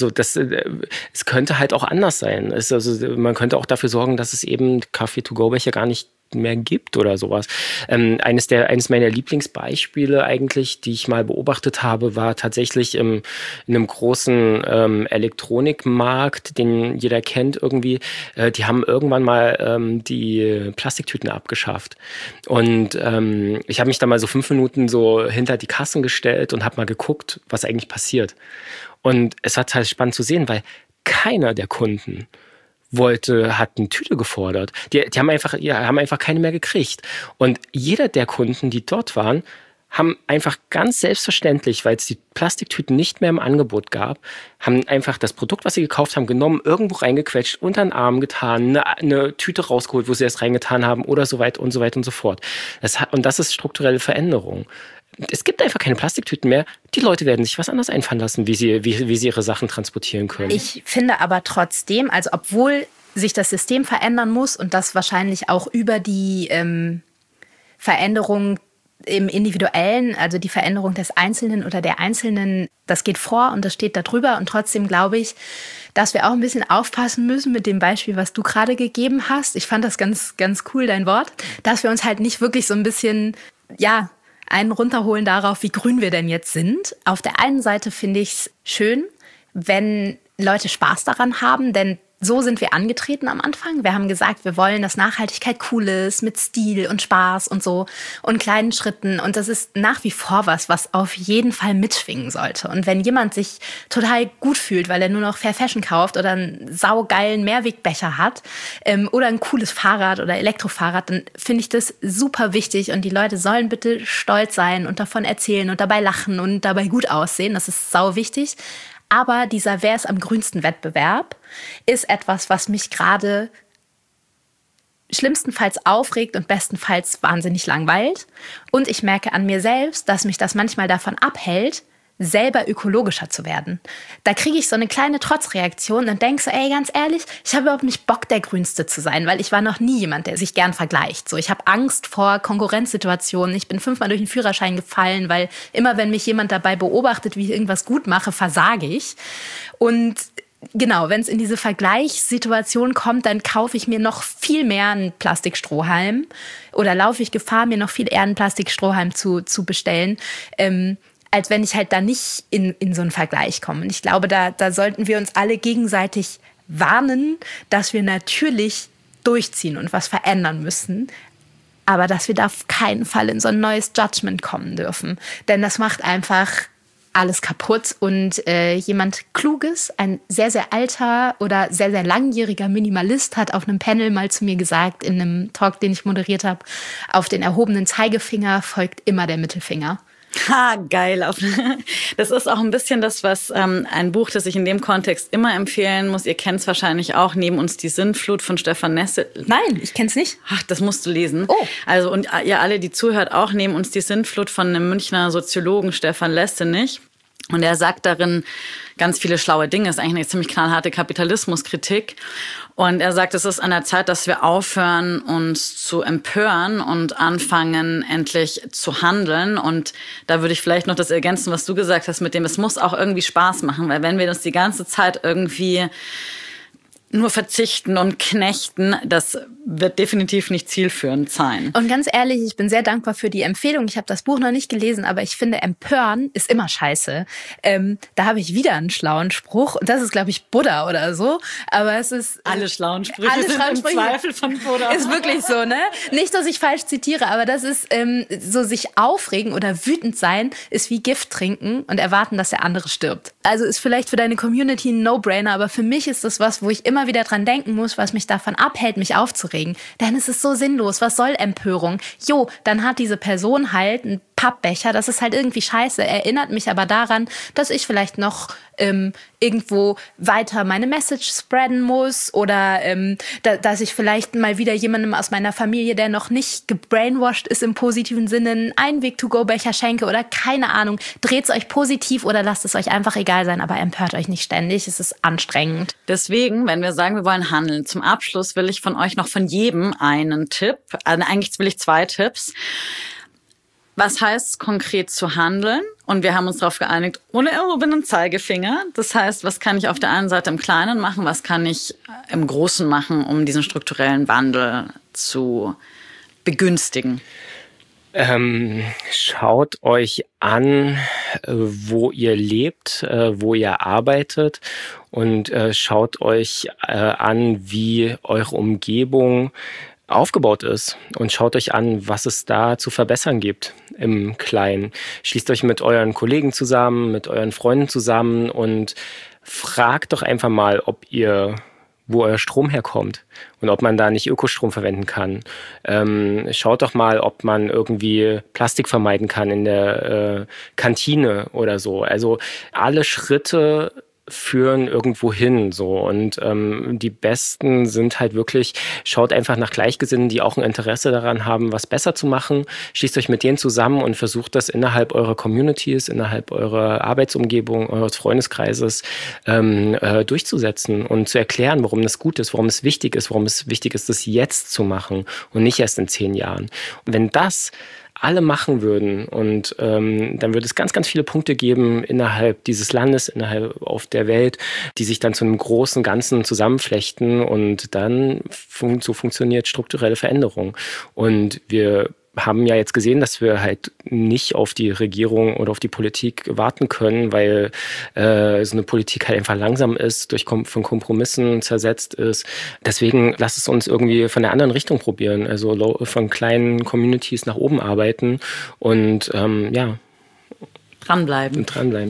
es könnte halt auch anders sein. Man könnte auch dafür sorgen, dass es eben Kaffee-to-go-Becher gar nicht mehr gibt oder sowas. Eines meiner Lieblingsbeispiele eigentlich, die ich mal beobachtet habe, war tatsächlich in einem großen Elektronikmarkt, den jeder kennt irgendwie. Die haben irgendwann mal die Plastiktüten abgeschafft. Und ich habe mich da mal so 5 Minuten so hinter die Kassen gestellt und habe mal geguckt, was eigentlich passiert. Und es war total spannend zu sehen, weil keiner der Kunden hat eine Tüte gefordert. Die haben einfach keine mehr gekriegt. Und jeder der Kunden, die dort waren, haben einfach ganz selbstverständlich, weil es die Plastiktüten nicht mehr im Angebot gab, haben einfach das Produkt, was sie gekauft haben, genommen, irgendwo reingequetscht, unter den Arm getan, eine Tüte rausgeholt, wo sie es reingetan haben oder so weiter und so weiter und so fort. Das ist strukturelle Veränderung. Es gibt einfach keine Plastiktüten mehr. Die Leute werden sich was anderes einfallen lassen, wie sie ihre Sachen transportieren können. Ich finde aber trotzdem, also obwohl sich das System verändern muss und das wahrscheinlich auch über die Veränderung im Individuellen, also die Veränderung des Einzelnen oder der Einzelnen, das geht vor und das steht da drüber. Und trotzdem glaube ich, dass wir auch ein bisschen aufpassen müssen mit dem Beispiel, was du gerade gegeben hast. Ich fand das ganz, ganz cool, dein Wort, dass wir uns halt nicht wirklich so ein bisschen, einen runterholen darauf, wie grün wir denn jetzt sind. Auf der einen Seite finde ich es schön, wenn Leute Spaß daran haben, denn so sind wir angetreten am Anfang. Wir haben gesagt, wir wollen, dass Nachhaltigkeit cool ist, mit Stil und Spaß und so und kleinen Schritten. Und das ist nach wie vor was auf jeden Fall mitschwingen sollte. Und wenn jemand sich total gut fühlt, weil er nur noch Fair Fashion kauft oder einen saugeilen Mehrwegbecher hat oder ein cooles Fahrrad oder Elektrofahrrad, dann finde ich das super wichtig. Und die Leute sollen bitte stolz sein und davon erzählen und dabei lachen und dabei gut aussehen. Das ist sau wichtig. Aber dieser Wer ist am grünsten Wettbewerb ist etwas, was mich gerade schlimmstenfalls aufregt und bestenfalls wahnsinnig langweilt. Und ich merke an mir selbst, dass mich das manchmal davon abhält, selber ökologischer zu werden. Da kriege ich so eine kleine Trotzreaktion und denke so, ey, ganz ehrlich, ich habe überhaupt nicht Bock, der Grünste zu sein, weil ich war noch nie jemand, der sich gern vergleicht. So, ich habe Angst vor Konkurrenzsituationen. Ich bin 5-mal durch den Führerschein gefallen, weil immer, wenn mich jemand dabei beobachtet, wie ich irgendwas gut mache, versage ich. Und genau, wenn es in diese Vergleichssituation kommt, dann kaufe ich mir noch viel mehr einen Plastikstrohhalm oder laufe ich Gefahr, mir noch viel eher einen Plastikstrohhalm zu bestellen, als wenn ich halt da nicht in so einen Vergleich komme. Und ich glaube, da sollten wir uns alle gegenseitig warnen, dass wir natürlich durchziehen und was verändern müssen, aber dass wir da auf keinen Fall in so ein neues Judgment kommen dürfen. Denn das macht einfach alles kaputt. Und jemand Kluges, ein sehr, sehr alter oder sehr, sehr langjähriger Minimalist hat auf einem Panel mal zu mir gesagt, in einem Talk, den ich moderiert habe, auf den erhobenen Zeigefinger folgt immer der Mittelfinger. Ha, geil. Das ist auch ein bisschen das, was ein Buch, das ich in dem Kontext immer empfehlen muss. Ihr kennt es wahrscheinlich auch, Neben uns die Sintflut von Stefan Nesse. Nein, ich kenn's nicht. Ach, das musst du lesen. Oh. Also, und ihr alle, die zuhört, auch Neben uns die Sintflut von einem Münchner Soziologen, Stefan Lessenich. Und er sagt darin ganz viele schlaue Dinge. Das ist eigentlich eine ziemlich knallharte Kapitalismuskritik. Und er sagt, es ist an der Zeit, dass wir aufhören, uns zu empören und anfangen, endlich zu handeln. Und da würde ich vielleicht noch das ergänzen, was du gesagt hast mit dem, es muss auch irgendwie Spaß machen. Weil wenn wir uns die ganze Zeit irgendwie nur verzichten und knechten, das wird definitiv nicht zielführend sein. Und ganz ehrlich, ich bin sehr dankbar für die Empfehlung. Ich habe das Buch noch nicht gelesen, aber ich finde, empören ist immer scheiße. Da habe ich wieder einen schlauen Spruch. Und das ist, glaube ich, Buddha oder so. Aber es ist... Alle schlauen Sprüche sind im Zweifel von Buddha. Ist wirklich so, ne? Nicht, dass ich falsch zitiere, aber das ist so, sich aufregen oder wütend sein, ist wie Gift trinken und erwarten, dass der andere stirbt. Also ist vielleicht für deine Community ein No-Brainer, aber für mich ist das was, wo ich immer wieder dran denken muss, was mich davon abhält, mich aufzuregen. Denn es ist so sinnlos. Was soll Empörung? Jo, dann hat diese Person halt einen Pappbecher. Das ist halt irgendwie scheiße. Erinnert mich aber daran, dass ich vielleicht noch irgendwo weiter meine Message spreaden muss oder dass ich vielleicht mal wieder jemandem aus meiner Familie, der noch nicht gebrainwashed ist im positiven Sinne, einen Einweg-to-go-Becher schenke oder keine Ahnung. Dreht's euch positiv oder lasst es euch einfach egal sein, aber empört euch nicht ständig. Es ist anstrengend. Deswegen, wenn wir sagen, wir wollen handeln, zum Abschluss will ich von euch noch von jedem einen Tipp. Also eigentlich will ich 2 Tipps. Was heißt es konkret zu handeln? Und wir haben uns darauf geeinigt, ohne erhobenen Zeigefinger. Das heißt, was kann ich auf der einen Seite im Kleinen machen, was kann ich im Großen machen, um diesen strukturellen Wandel zu begünstigen? Schaut euch an, wo ihr lebt, wo ihr arbeitet und schaut euch an, wie eure Umgebung aufgebaut ist und schaut euch an, was es da zu verbessern gibt im Kleinen. Schließt euch mit euren Kollegen zusammen, mit euren Freunden zusammen und fragt doch einfach mal, wo euer Strom herkommt und ob man da nicht Ökostrom verwenden kann. Schaut doch mal, ob man irgendwie Plastik vermeiden kann in der Kantine oder so. Also alle Schritte führen irgendwo hin, so. Und die besten sind halt wirklich, schaut einfach nach Gleichgesinnten, die auch ein Interesse daran haben, was besser zu machen. Schließt euch mit denen zusammen und versucht das innerhalb eurer Communities, innerhalb eurer Arbeitsumgebung, eures Freundeskreises durchzusetzen und zu erklären, warum das gut ist, warum es wichtig ist, das jetzt zu machen und nicht erst in 10 Jahren. Und wenn das alle machen würden und dann würde es ganz, ganz viele Punkte geben innerhalb dieses Landes, innerhalb auf der Welt, die sich dann zu einem großen Ganzen zusammenflechten und dann so funktioniert strukturelle Veränderung. Und wir haben ja jetzt gesehen, dass wir halt nicht auf die Regierung oder auf die Politik warten können, weil so eine Politik halt einfach langsam ist, von Kompromissen zersetzt ist. Deswegen lasst es uns irgendwie von der anderen Richtung probieren, also von kleinen Communities nach oben arbeiten und Dranbleiben.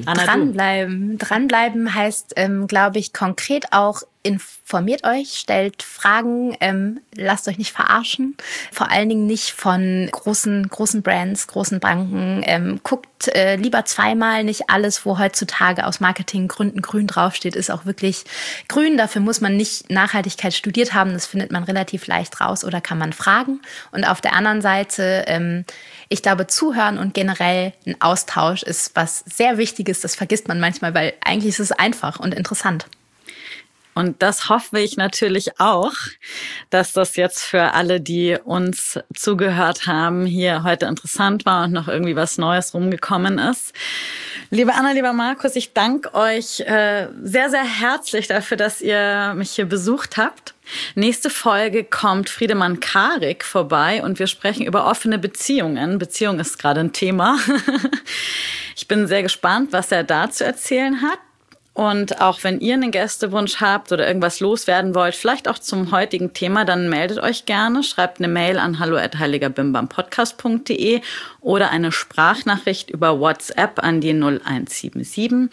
Dranbleiben heißt, glaube ich, konkret auch informiert euch, stellt Fragen, lasst euch nicht verarschen. Vor allen Dingen nicht von großen Brands, großen Banken. Guckt lieber zweimal. Nicht alles, wo heutzutage aus Marketinggründen grün draufsteht, ist auch wirklich grün. Dafür muss man nicht Nachhaltigkeit studiert haben. Das findet man relativ leicht raus oder kann man fragen. Und auf der anderen Seite, ich glaube, zuhören und generell ein Austausch ist was sehr Wichtiges. Das vergisst man manchmal, weil eigentlich ist es einfach und interessant. Und das hoffe ich natürlich auch, dass das jetzt für alle, die uns zugehört haben, hier heute interessant war und noch irgendwie was Neues rumgekommen ist. Liebe Anna, lieber Markus, ich danke euch sehr, sehr herzlich dafür, dass ihr mich hier besucht habt. Nächste Folge kommt Friedemann Karik vorbei und wir sprechen über offene Beziehungen. Beziehung ist gerade ein Thema. Ich bin sehr gespannt, was er da zu erzählen hat. Und auch wenn ihr einen Gästewunsch habt oder irgendwas loswerden wollt, vielleicht auch zum heutigen Thema, dann meldet euch gerne. Schreibt eine Mail an hallo@heiligerbimbampodcast.de oder eine Sprachnachricht über WhatsApp an die 0177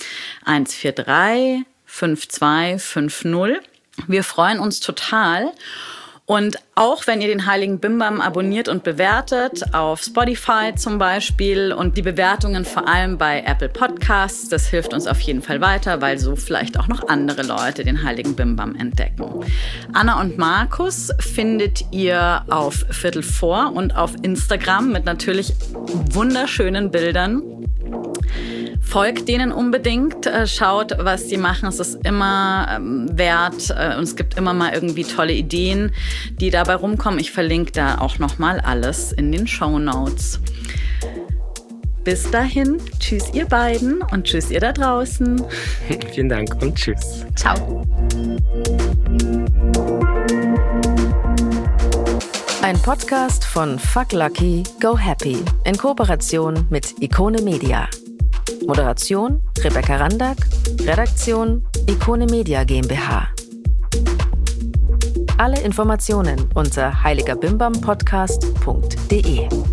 143 5250. Wir freuen uns total. Und auch wenn ihr den Heiligen Bimbam abonniert und bewertet, auf Spotify zum Beispiel und die Bewertungen vor allem bei Apple Podcasts, das hilft uns auf jeden Fall weiter, weil so vielleicht auch noch andere Leute den Heiligen Bimbam entdecken. Anna und Markus findet ihr auf Viertel vor und auf Instagram mit natürlich wunderschönen Bildern Folgt denen unbedingt, schaut, was sie machen. Es ist immer wert und es gibt immer mal irgendwie tolle Ideen, die dabei rumkommen. Ich verlinke da auch nochmal alles in den Shownotes. Bis dahin, tschüss ihr beiden und tschüss ihr da draußen. Vielen Dank und tschüss. Ciao. Ein Podcast von Fuck Lucky, Go Happy in Kooperation mit Ikone Media. Moderation Rebecca Randack, Redaktion Ikone Media GmbH. Alle Informationen unter heiligerbimbampodcast.de.